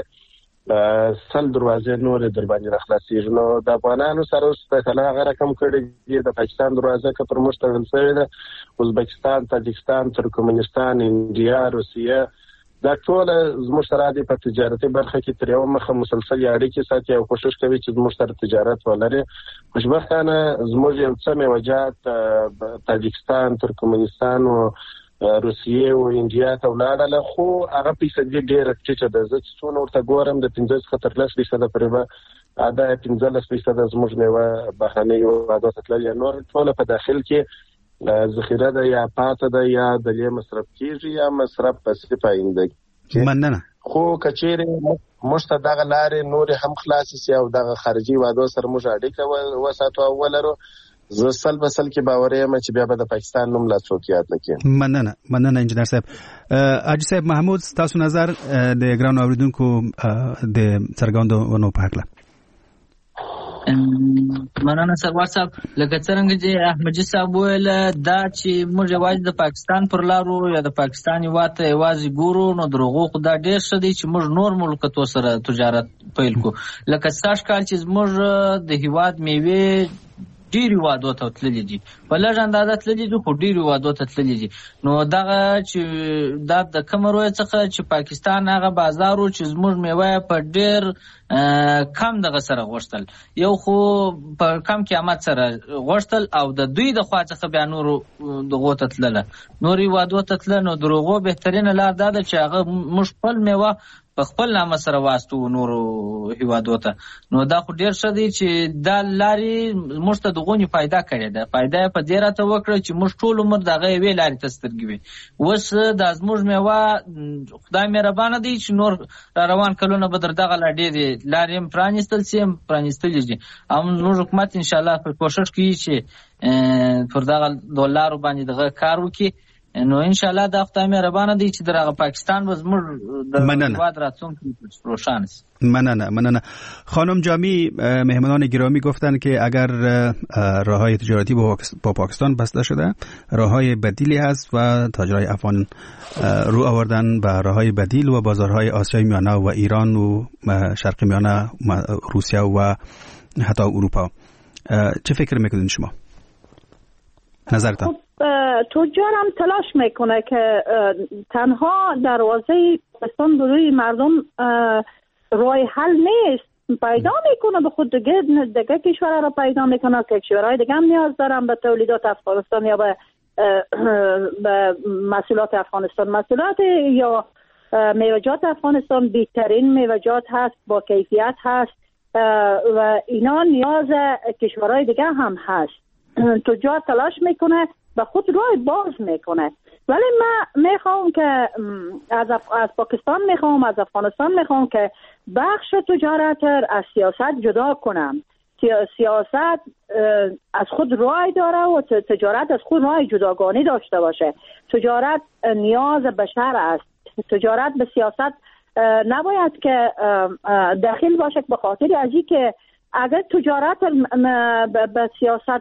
سل دروازې نور در باندې راخلاصېږي نو د افغانانو سره اوس خدای تعالی هغه رقم کړی دی د پاکستان دروازه که پر موږ تړل شوې ده ازبکستان تاجکستان ترکمنستان انډیا روسیه دا ټول زموږ سره د تجارتي برخه کې تر یو مخه مسلسل اړیکې ساتي او کوشش کوي چې زموږ سره تجارت ولري خوشبختانه زموږ یو څه میوجات تاجکستان ترکمنستان او روسیه او انډیا ته ولاړل خو هغه پیسې ډېر ټیټه ده زه څونه ورته ګورم د 15-13% پورې به دا 15% زموږ میوه بهرنۍ واده تلل یا نور ټول په داخل کې ذخیره ده یا پاته ده یا د لې مصرف کیږي یا مصرف پسې پاینده مننه خو کچېره مشته دغه لارې نور هم خلاص سي او دغه خارجي وادو سره موږ اړیکه وساتو ولرو زه سل په سل کې باور یم چې بیا به د پاکستان نوم لا څوک یاد نه کړي. مننه انجنیر صاحب. حاجی صاحب محمود تاسو نظر د ګرانو اوریدونکو د څرګندونو په حق له. مننه سروار صاحب. لکه څنګه چې احمدجي صاحب ویل دا چې موږ یوازې د پاکستان پر لارو یا د پاکستان هیواد ته یوازې ګورو نو دروغو خو دا ډېر ښه دی چې موږ نور ملکتو سره تجارت پیل کړو. لکه سږ کال چې زموږ د هیواد میوې ډېر هیوادو ته تللي دي، په لږ اندازه تللي دي خو ډېر هیوادو ته تللي دي. نو دغه چې دا د کومه رویه څخه چې پاکستان هغه بازار و چې زموږ میوه په ډېر کم دغه سره غوښتل، یو خو په کم قیمت سره غوښتل او د دوی د خوا څخه بیا نورو دغو ته تلله، نور هیوادو ته تلله. نو دروغو بهترینه لار دا ده چې هغه موږ خپل میوه په خپل نامه سره واستو نورو هیوادو ته. نو دا خو ډېر ښه دی چې دا لارې موږ ته دغونې فایده کړې ده. فایده یې په دې راته وکړه چې موږ ټول عمر د هغه یوې لارې ته سترګې وي. اوس دا زموږ میوه خدای مهربانه دی چې نور روان کلونه به در دغه لا ډېرې لارې هم پرانیستل سي، هم پرانیستلې دي. او زموږ حکومت انشاءالله په کوشش کوي چې پر دغه لارو باندې دغه کار وکړي. نو انشاءالله دا خدای مهربانه دی چې در هغه پاکستان به زموږ د هیواد راتلونکی روشن شي. مننه. خانم جامی، مهمانان گرامی گفتن که اگر راههای تجارتی با پاکستان بسته شده راههای بدیلی هست و تاجرای افغان رو آوردن به راههای بدیل و بازارهای آسیای میانه و ایران و شرق میانه، روسیه و حتی اروپا. چه فکر میکنید شما؟ نظرتان؟ تجار هم تلاش میکنه که تنها دروازه پاکستان بروی مردم راه حل نیست، پیدا میکنه به خود دیگه کشورها را پیدا میکنه که کشورهای دیگه هم نیاز دارن به تولیدات افغانستان یا به محصولات افغانستان. محصولات یا میوه‌جات افغانستان بهترین میوه‌جات هست، با کیفیت هست و اینا نیاز کشورهای دیگه هم هست. تجار تلاش میکنه به خود راه باز میکنه، ولی من میخوام که از پاکستان میخوام، از افغانستان میخوام که بخش تجارت از سیاست جدا کنم. سیاست از خود راه داره و تجارت از خود راه جداگانه داشته باشه. تجارت نیاز بشر است. تجارت به سیاست نباید که داخل باشه، به خاطر از این که اگر تجارت به سیاست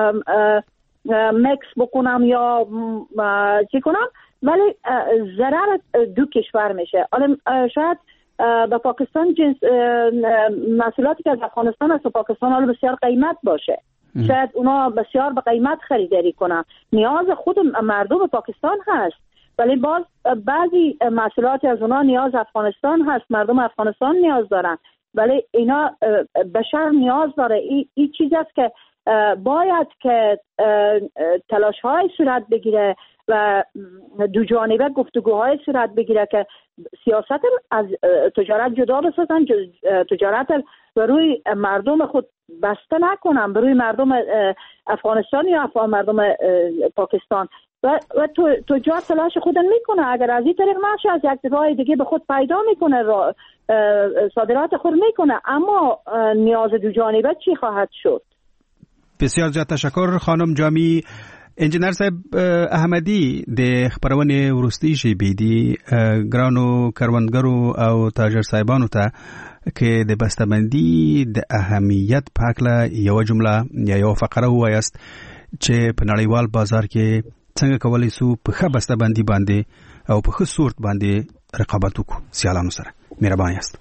مکس بکنم یا چی کنم، ولی ضرر دو کشور میشه. شاید به پاکستان جنس محصولاتی که از افغانستان است و پاکستان حالا بسیار قیمت باشه، شاید اونا بسیار به قیمت خریداری کنن. نیاز خود مردم پاکستان هست، ولی باز بعضی محصولات از اونا نیاز افغانستان هست، مردم افغانستان نیاز دارن، ولی اینا بشر نیاز داره. این چیز است که باید که تلاش های صورت بگیره و دو جانبه گفتگوهای صورت بگیره که سیاست از تجارت جدا بسازن، تجارت به روی مردم خود بسته نکنن، به روی مردم افغانستان یا مردم پاکستان. و تجار تلاش خود میکنه، اگر از این طریق نشه از یک راه دیگه به خود پیدا میکنه، صادرات خود میکنه. اما نیاز دو جانبه چی خواهد شد؟ بسیار زیاد تشکر خانم جامی. انجینر صاحب احمدی د خبرونه ورستی شي بيدي ګرانو کروندګرو او تاجر صاحبانو ته کې د بسته‌بندي د اهمیت په اړه یو جمله یا یو فقره وایست چې په نړیوال بازار کې څنګه کولای شو په ښه بسته‌بندي باندې او په ښه صورت باندې رقابت وکړو سیالانو سره. مهربان یاست.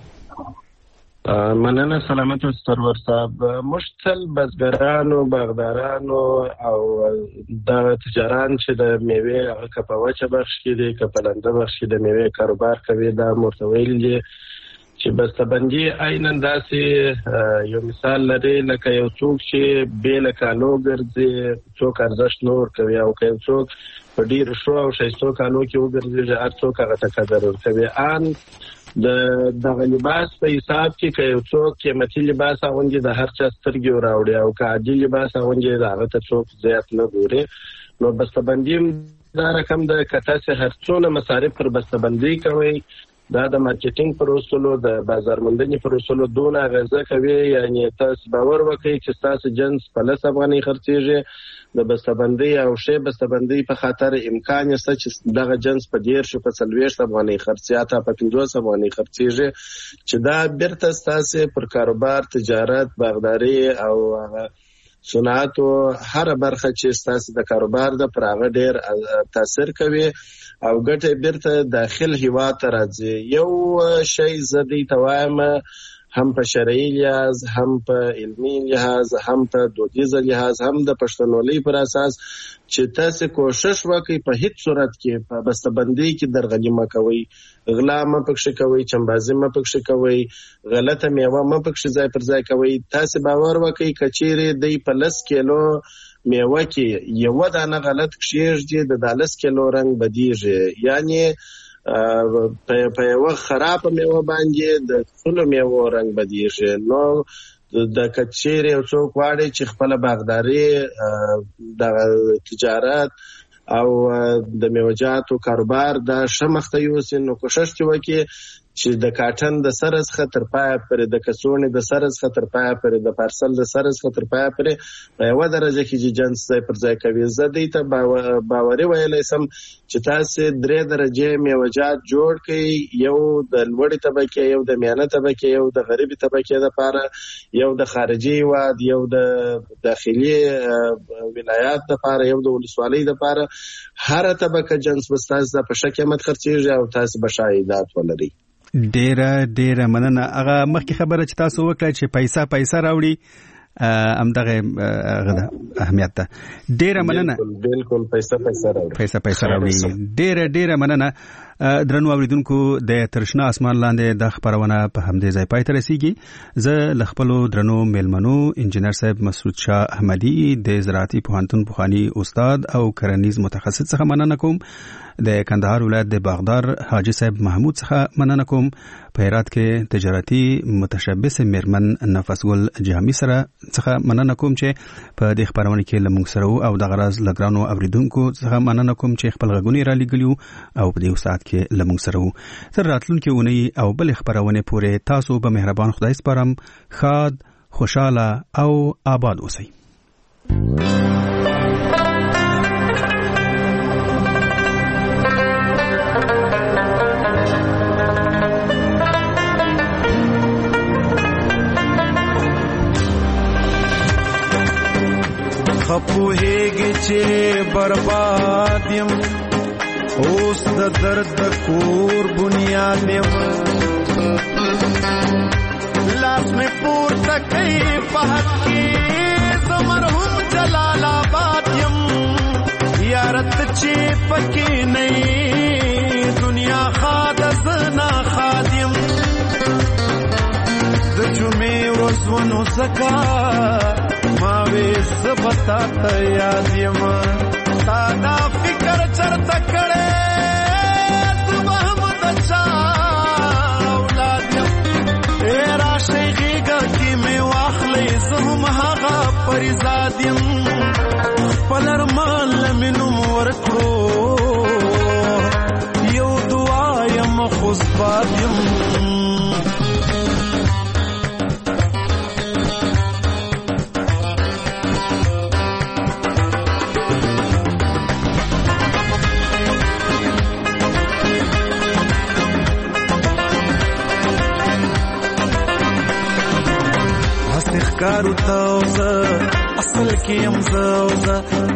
مننه. سلامت سرور صاحب. مشتل بزګرانو، باغدارانو او د تجاران چې د میوه کپا وچه بخش کې دي، کپلنده بخش کې د میوه کاروبار کوي، دا مرتویل دي چې بسته‌بندي عیناً داسې یو مثال لري لکه یو څوک چې بېله کالو ګرځي، څوک ارزښت نور کوي، او که یو څوک په ډېرو ښو او ښایستو کالو کې وګرځي، هر څوک هغه ته قدر ورکوي. ان دغه لباس په حساب کې که یو څوک قیمتي لباس اغوندي د هر چا سترګې وراوړي، او که عادي لباس اغوندي د هغه ته څوک زیات نه ګوري. نو بسته‌بندي دا رقم ده که تاسې هر څونه مصارف پر بسته‌بندي کوئ، دا د مارکیټینګ پر اصولو د بازار موندنې پر اصولو دونه اغیزه کوي. یعنی تاسو باور وکړئ چې تاسو جنس په 10 افغانۍ خرڅیږي، د بسته‌بندۍ او شی بسته‌بندۍ په خاطر امکان شته چې دغه جنس په 10 په 40 افغانۍ خرڅیاته په 50 افغانۍ خرڅیږي، چې دا بیرته تاسو پر کاروبار، تجارت، باغداري او صنعت او هر برخه چې تاسو د کاروبار د پراغه ډیر تاثیر کوي او ګټه بیرته داخل هیواد ته راځي. یو شی زدي توایم هم په شرعي لحاظ، هم په علمي لحاظ، هم په دودیز لحاظ، هم د پښتونولۍ پر اساس چې تاسو کوشش وکړئ په هیڅ صورت کې په بسته‌بندۍ کې درغلي مه کوئ، غلا مه پکښې کوئ، چمبازي مه پکښې کوئ، غلطه میوه مه پکښې ځای پر ځای کوئ. تاسو باور وکړئ که چیرې دی په 10 کیلو میوه کې یو دانه غلط کښېږدي د 10 کیلو رنګ بدیږي. یعنی په یو خراب میوه باندې د ټولو میوه رنګ بدیږي. نو د کچېرې او څوک واړي چې خپل باغداري، د تجارت او د میوه‌جاتو کاروبار د شمخته یوسي، نو کوشش وکړي چې د کاټن د سرز خطر پای پر د کسونې د سرز خطر پای پر د پارسل د سرز خطر پای پر په یو درجه کې چې جنس ځای پر ځای کوي. زدي ته باوري ویلای سم چې تاسو 3 درجه میوه‌جات جوړ کړئ، یو د لوړې طبقه، یو د میانه طبقه، یو د غریبي طبقه لپاره، یو د خارجي هیواد، یو د داخلي ولایات لپاره، یو د ولسوالۍ لپاره. هر طبقه جنس بستاسو په شکمت خرڅیږي او تاسو بشایدات ولري. ډیره مننه. هغه مخکې خبره چې تاسو وکړه چې پیسې راوړي همدغه غدا اهمیت ده. ډیره مننه. بالکل پیسې راوړي. ډیره مننه. درنو اوریدونکو، د ترشنا اسمان لاندې د خبرونه په همدې ځای پای ته رسیږي. زه ل خپل درنو میلمنو انجنیر صاحب مسعود شاه احمدي د زراعتي پوهنتون پوخانی استاد او کرنیز متخصص څخه مننه کوم. د کندهار ولایت د باغدار حاجی صاحب محمود څخه مننه کوم. په هرات کې تجارتي متشبث میرمن نفس ګل جهمي سره څخه مننه کوم چې په دې خبرونه کې لمونږ سره او د غرض لګرانو اوریدونکو څخه مننه کوم چې خپل غږونه را لګلیو او په دې وسات کې لمونږ سره تر راتلونکي اونۍ او بل خبرونه پورې تاسو به مهربان خدای سپارم. ښاد، خوشاله او آباد اوسئ. خپوهیږي چې برباد یم، اوس د درد د کور بنیاد یم، لاس مې پورته کوي په حق کې زه مرحوم جلال آباد یم. یارت چې پکې نه یې دنیا خاد زه ناخاد یم، د جمعې ورځونو ځکه ما وې زه به تا ته یاد یم. تا دا فکر چرته کړی زه به هم د چا اولاد یم. راشئ غېږه کې مې واخلئ، زه هم هغه پریزاد یم. خپل ارمان له مې نوم ورکړو، یو دعا یم خوشباد یم. کارو تاوزه اصل کې یم زوزه،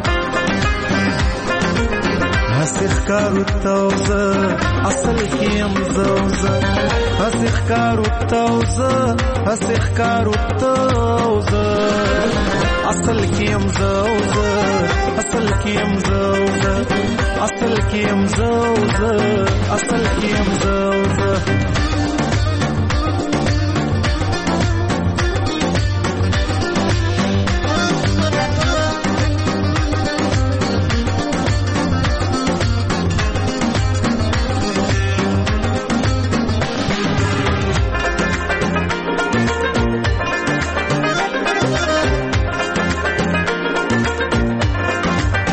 هسخ کارو تاوزه اصل کې یم زوزه، هسخ کارو تاوزه، هسخ کارو تاوزه اصل کې یم زوزه، اصل کې یم زوزه، اصل کې یم زوزه، اصل کې یم زوزه.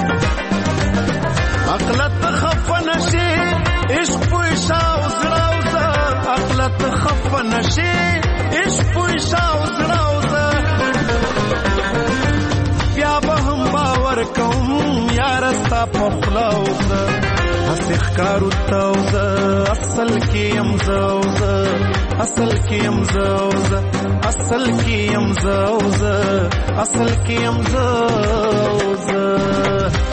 عقلت خفنشي عشق پوشا او زړه پخلاوزه اسخ کاروتاوزه اصل کې يمزوزه اصل کې يمزوزه اصل کې يمزوزه اصل کې يمزوزه